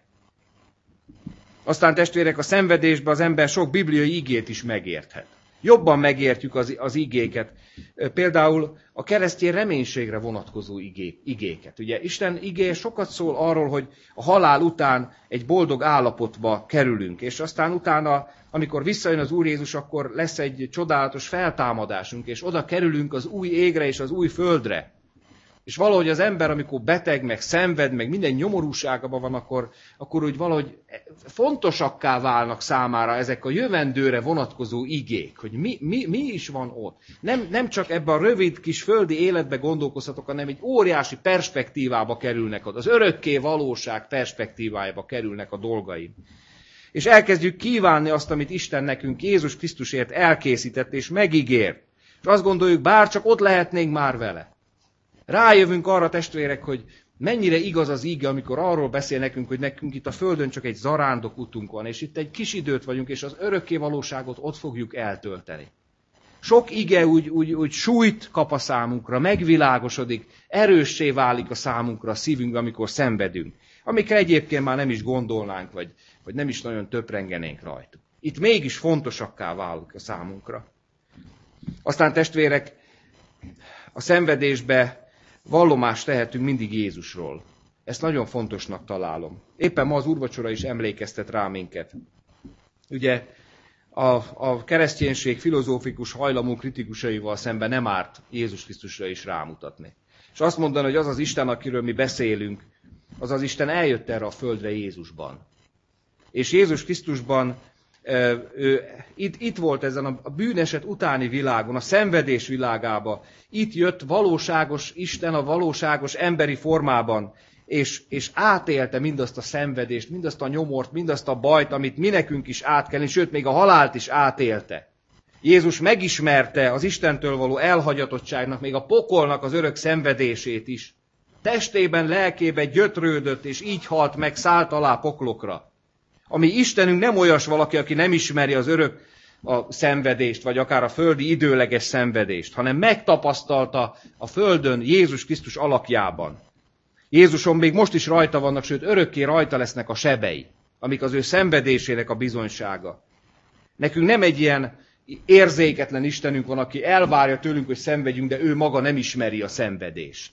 Aztán, testvérek, a szenvedésben az ember sok bibliai igét is megérthet. Jobban megértjük az igéket. Például a keresztény reménységre vonatkozó igéket. Ugye Isten igéje sokat szól arról, hogy a halál után egy boldog állapotba kerülünk, és aztán utána, amikor visszajön az Úr Jézus, akkor lesz egy csodálatos feltámadásunk, és oda kerülünk az új égre és az új földre. És valahogy az ember, amikor beteg, meg szenved, meg minden nyomorúságban van, akkor úgy valahogy fontosakká válnak számára ezek a jövendőre vonatkozó igék, hogy mi is van ott. Nem csak ebben a rövid kis földi életbe gondolkozhatok, hanem egy óriási perspektívába kerülnek az örökké valóság perspektívájába kerülnek a dolgaim. És elkezdjük kívánni azt, amit Isten nekünk Jézus Krisztusért elkészített és megígért. És azt gondoljuk, bár csak ott lehetnénk már vele. Rájövünk arra, testvérek, hogy mennyire igaz az íge, amikor arról beszél nekünk, hogy nekünk itt a Földön csak egy zarándok utunk van, és itt egy kis időt vagyunk, és az örökké valóságot ott fogjuk eltölteni. Sok ige úgy súlyt kap a számunkra, megvilágosodik, erőssé válik a számunkra a szívünk, amikor szenvedünk, amikre egyébként már nem is gondolnánk, vagy nem is nagyon töprengenénk rajtuk. Itt mégis fontosakká válik a számunkra. Aztán, testvérek, a szenvedésbe vallomást tehetünk mindig Jézusról. Ezt nagyon fontosnak találom. Éppen ma az úrvacsora is emlékeztet rá minket. Ugye a kereszténység filozófikus hajlamú kritikusaival szemben nem árt Jézus Krisztusra is rámutatni. És azt mondani, hogy az az Isten, akiről mi beszélünk, az az Isten eljött erre a földre Jézusban. És Jézus Krisztusban itt volt ezen a bűneset utáni világon, a szenvedés világába. Itt jött valóságos Isten a valóságos emberi formában, és átélte mindazt a szenvedést, mindazt a nyomort, mindazt a bajt, amit mi nekünk is át kell, sőt, még a halált is átélte. Jézus megismerte az Istentől való elhagyatottságnak, még a pokolnak az örök szenvedését is. Testében, lelkében gyötrődött, és így halt meg, szállt alá poklokra. A mi Istenünk nem olyas valaki, aki nem ismeri az örök a szenvedést, vagy akár a földi időleges szenvedést, hanem megtapasztalta a földön Jézus Krisztus alakjában. Jézuson még most is rajta vannak, sőt örökké rajta lesznek a sebei, amik az ő szenvedésének a bizonysága. Nekünk nem egy ilyen érzéketlen Istenünk van, aki elvárja tőlünk, hogy szenvedjünk, de ő maga nem ismeri a szenvedést.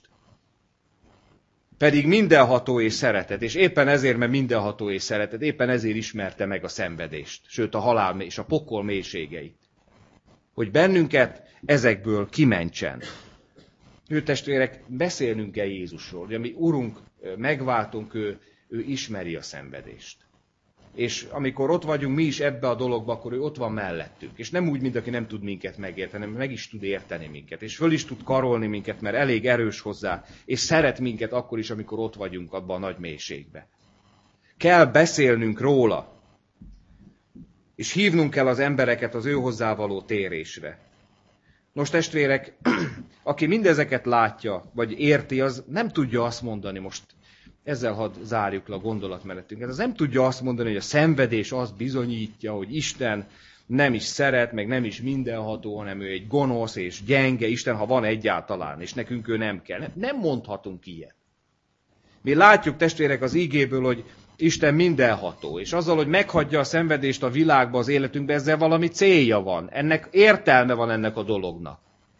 Pedig mindenható és szeretet, és éppen ezért, mert mindenható és szeretet, éppen ezért ismerte meg a szenvedést, sőt a halál és a pokol mélységeit. Hogy bennünket ezekből kimentsen. Ő testvérek, beszélnünk-e Jézusról, hogy a mi Urunk, megváltunk, ő ismeri a szenvedést. És amikor ott vagyunk mi is ebbe a dologba, akkor ő ott van mellettünk. És nem úgy, mint aki nem tud minket megérteni, hanem meg is tud érteni minket. És föl is tud karolni minket, mert elég erős hozzá. És szeret minket akkor is, amikor ott vagyunk abban a nagy mélységbe. Kell beszélnünk róla. És hívnunk kell az embereket az ő hozzávaló térésre. Nos, testvérek, aki mindezeket látja, vagy érti, az nem tudja azt mondani most. Ezzel hadd zárjuk le a gondolatmenetünket. Az nem tudja azt mondani, hogy a szenvedés azt bizonyítja, hogy Isten nem is szeret, meg nem is mindenható, hanem ő egy gonosz és gyenge Isten, ha van egyáltalán, és nekünk ő nem kell. Nem mondhatunk ilyet. Mi látjuk, testvérek, az ígéből, hogy Isten mindenható, és azzal, hogy meghagyja a szenvedést a világba, az életünkbe, ezzel valami célja van. Ennek értelme van ennek a dolognak.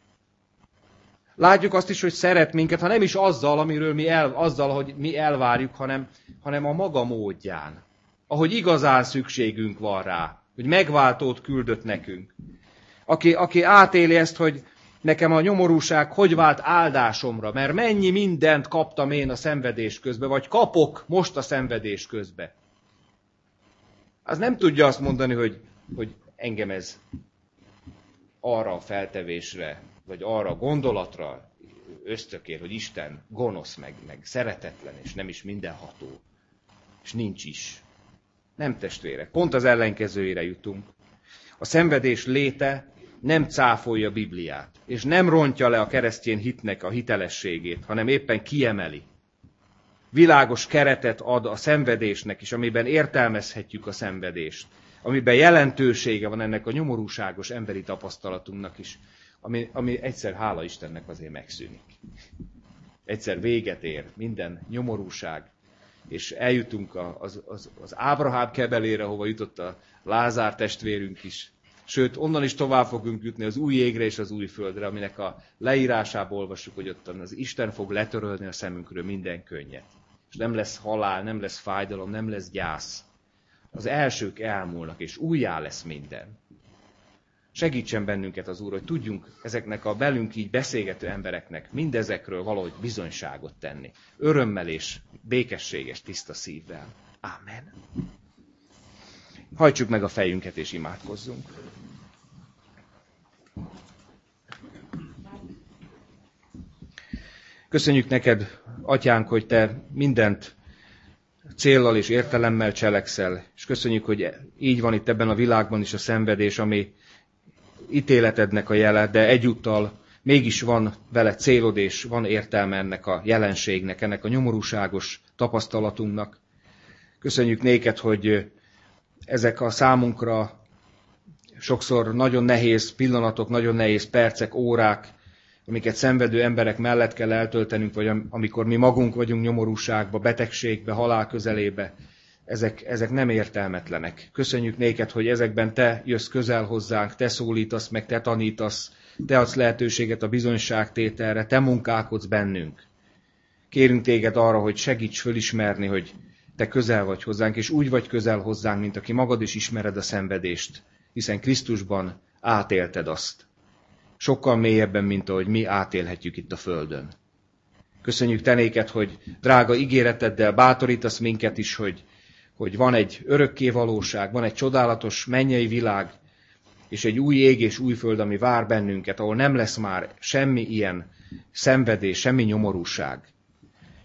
Látjuk azt is, hogy szeret minket, ha nem is azzal, azzal, hogy mi elvárjuk, hanem a maga módján. Ahogy igazán szükségünk van rá, hogy megváltót küldött nekünk. Aki átéli ezt, hogy nekem a nyomorúság hogy vált áldásomra, mert mennyi mindent kaptam én a szenvedés közben, vagy kapok most a szenvedés közben. Az nem tudja azt mondani, hogy engem ez arra a feltevésre, vagy arra a gondolatra ösztökér, hogy Isten gonosz, meg szeretetlen, és nem is mindenható, és nincs is. Nem, testvérek, pont az ellenkezőjére jutunk. A szenvedés léte nem cáfolja Bibliát, és nem rontja le a keresztény hitnek a hitelességét, hanem éppen kiemeli. Világos keretet ad a szenvedésnek is, amiben értelmezhetjük a szenvedést, amiben jelentősége van ennek a nyomorúságos emberi tapasztalatunknak is, ami egyszer, hála Istennek, azért megszűnik. Egyszer véget ér minden nyomorúság, és eljutunk az Ábrahám kebelére, hova jutott a Lázár testvérünk is. Sőt, onnan is tovább fogunk jutni az új égre és az új földre, aminek a leírásából olvassuk, hogy ottan az Isten fog letörölni a szemünkről minden könnyet. És nem lesz halál, nem lesz fájdalom, nem lesz gyász. Az elsők elmúlnak, és újjá lesz minden. Segítsen bennünket az Úr, hogy tudjunk ezeknek a velünk így beszélgető embereknek mindezekről valahogy bizonyságot tenni. Örömmel és békességes, tiszta szívvel. Ámen. Hajtsuk meg a fejünket és imádkozzunk. Köszönjük neked, Atyánk, hogy te mindent céllal és értelemmel cselekszel, és köszönjük, hogy így van itt ebben a világban is a szenvedés, ami ítéletednek a jele, de egyúttal mégis van vele célod, és van értelme ennek a jelenségnek, ennek a nyomorúságos tapasztalatunknak. Köszönjük néked, hogy ezek a számunkra sokszor nagyon nehéz pillanatok, nagyon nehéz percek, órák, amiket szenvedő emberek mellett kell eltöltenünk, vagy amikor mi magunk vagyunk nyomorúságba, betegségbe, halál közelébe, ezek nem értelmetlenek. Köszönjük néked, hogy ezekben te jössz közel hozzánk, te szólítasz meg, te tanítasz, te adsz lehetőséget a bizonyságtételre, te munkálkodsz bennünk. Kérünk téged arra, hogy segíts fölismerni, hogy te közel vagy hozzánk, és úgy vagy közel hozzánk, mint aki magad is ismered a szenvedést, hiszen Krisztusban átélted azt. Sokkal mélyebben, mint ahogy mi átélhetjük itt a földön. Köszönjük te néked, hogy drága ígéreteddel bátorítasz minket is, hogy van egy örökké valóság, van egy csodálatos mennyei világ, és egy új ég és új föld, ami vár bennünket, ahol nem lesz már semmi ilyen szenvedés, semmi nyomorúság.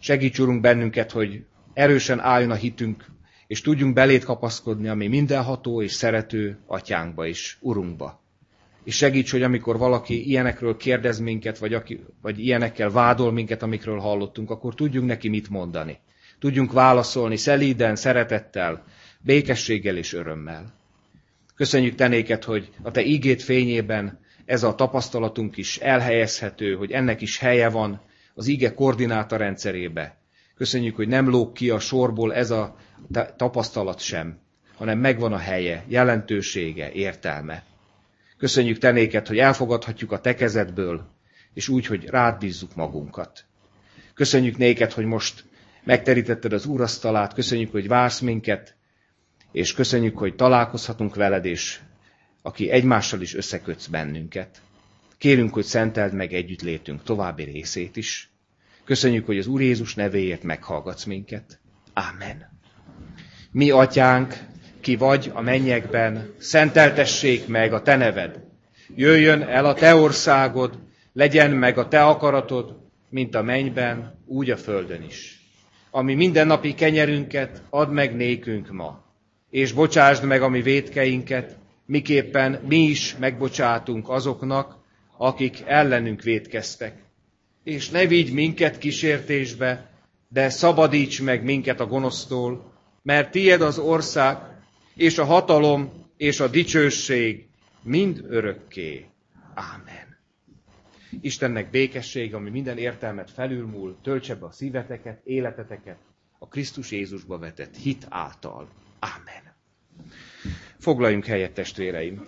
Segíts, Urunk, bennünket, hogy erősen álljon a hitünk, és tudjunk beléd kapaszkodni a mi mindenható és szerető atyánkba és Urunkba. És segíts, hogy amikor valaki ilyenekről kérdez minket, vagy ilyenekkel vádol minket, amikről hallottunk, akkor tudjunk neki mit mondani. Tudjunk válaszolni szelíden, szeretettel, békességgel és örömmel. Köszönjük te néked, hogy a te ígéd fényében ez a tapasztalatunk is elhelyezhető, hogy ennek is helye van az íge koordináta rendszerébe. Köszönjük, hogy nem lóg ki a sorból ez a tapasztalat sem, hanem megvan a helye, jelentősége, értelme. Köszönjük te néked, hogy elfogadhatjuk a te kezedből, és úgy, hogy rád bízzuk magunkat. Köszönjük néked, hogy most megterítetted az úrasztalát, köszönjük, hogy vársz minket, és köszönjük, hogy találkozhatunk veled, és aki egymással is összekötsz bennünket. Kérünk, hogy szenteld meg együttlétünk további részét is. Köszönjük, hogy az Úr Jézus nevéért meghallgatsz minket. Ámen. Mi atyánk, ki vagy a mennyekben, szenteltessék meg a te neved. Jöjjön el a te országod, legyen meg a te akaratod, mint a mennyben, úgy a földön is. Ami mindennapi kenyerünket add meg nékünk ma, és bocsásd meg a mi vétkeinket, miképpen mi is megbocsátunk azoknak, akik ellenünk vétkeztek. És ne vigy minket kísértésbe, de szabadíts meg minket a gonosztól, mert tied az ország, és a hatalom, és a dicsőség mind örökké. Ámen. Istennek békessége, ami minden értelmet felülmúl, töltse be a szíveteket, életeteket a Krisztus Jézusba vetett hit által. Ámen. Foglaljunk helyet, testvéreim!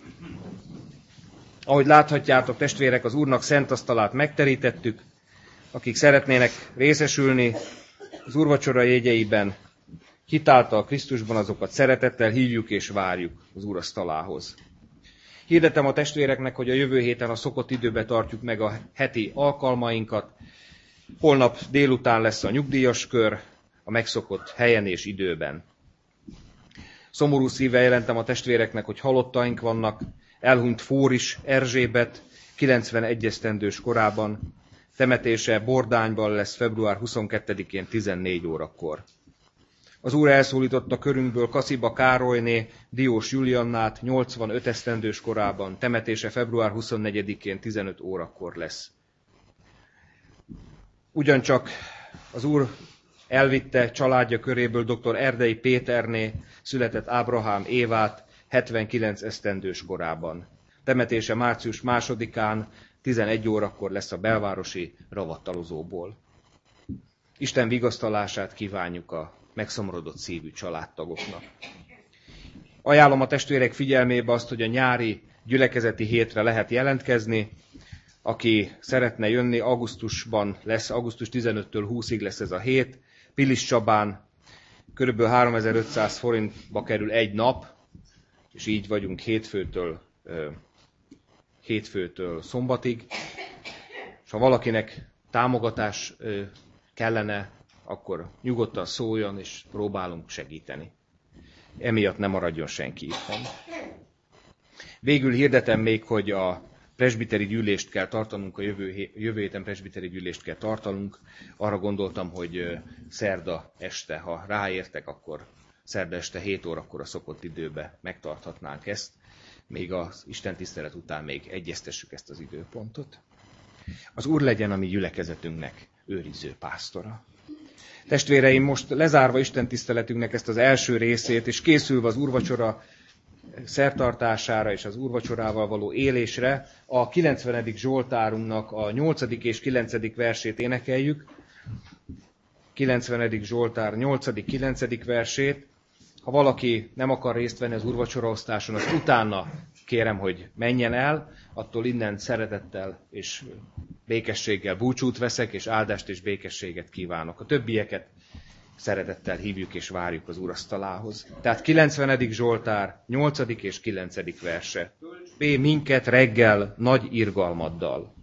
Ahogy láthatjátok, testvérek, az Úrnak szent asztalát megterítettük. Akik szeretnének részesülni az úrvacsora jegyeiben, hitáltal Krisztusban, azokat szeretettel hívjuk és várjuk az úrasztalához. Hirdetem a testvéreknek, hogy a jövő héten a szokott időbe tartjuk meg a heti alkalmainkat. Holnap délután lesz a nyugdíjas kör, a megszokott helyen és időben. Szomorú szívvel jelentem a testvéreknek, hogy halottaink vannak. Elhunyt Fóris Erzsébet 91 esztendős korában. Temetése Bordányban lesz február 22-én 14 órakor. Az Úr elszólította körünkből Kasziba Károlyné Diós Juliannát 85 esztendős korában. Temetése február 24-én 15 órakor lesz. Ugyancsak az Úr elvitte családja köréből dr. Erdei Péterné született Ábrahám Évát 79 esztendős korában. Temetése március 2-án 11 órakor lesz a belvárosi ravattalozóból. Isten vigasztalását kívánjuk a megszomorodott szívű családtagoknak. Ajánlom a testvérek figyelmébe azt, hogy a nyári gyülekezeti hétre lehet jelentkezni. Aki szeretne jönni, augusztusban lesz, augusztus 15-től 20-ig lesz ez a hét. Pilis Csabán kb. 3500 forintba kerül egy nap, és így vagyunk hétfőtől szombatig. És ha valakinek támogatás kellene, akkor nyugodtan szóljon, és próbálunk segíteni. Emiatt nem maradjon senki itthon. Végül hirdetem még, hogy a presbiteri gyűlést kell tartanunk, a jövő héten presbiteri gyűlést kell tartanunk. Arra gondoltam, hogy szerda este, ha ráértek, akkor szerda este 7 órakor a szokott időbe megtarthatnánk ezt. Még az Isten tisztelet után még egyeztessük ezt az időpontot. Az Úr legyen a mi gyülekezetünknek őriző pásztora. Testvéreim, most lezárva Isten tiszteletünknek ezt az első részét, és készülve az úrvacsora szertartására és az úrvacsorával való élésre, a 90. Zsoltárunknak a 8. és 9. versét énekeljük. 90. Zsoltár 8. 9. versét. Ha valaki nem akar részt venni az úrvacsoraosztáson, az utána kérem, hogy menjen el, attól innen szeretettel és békességgel búcsút veszek, és áldást és békességet kívánok. A többieket szeretettel hívjuk és várjuk az úrasztalához. Tehát 90. Zsoltár, 8. és 9. verse. Tölts be minket reggel nagy irgalmaddal.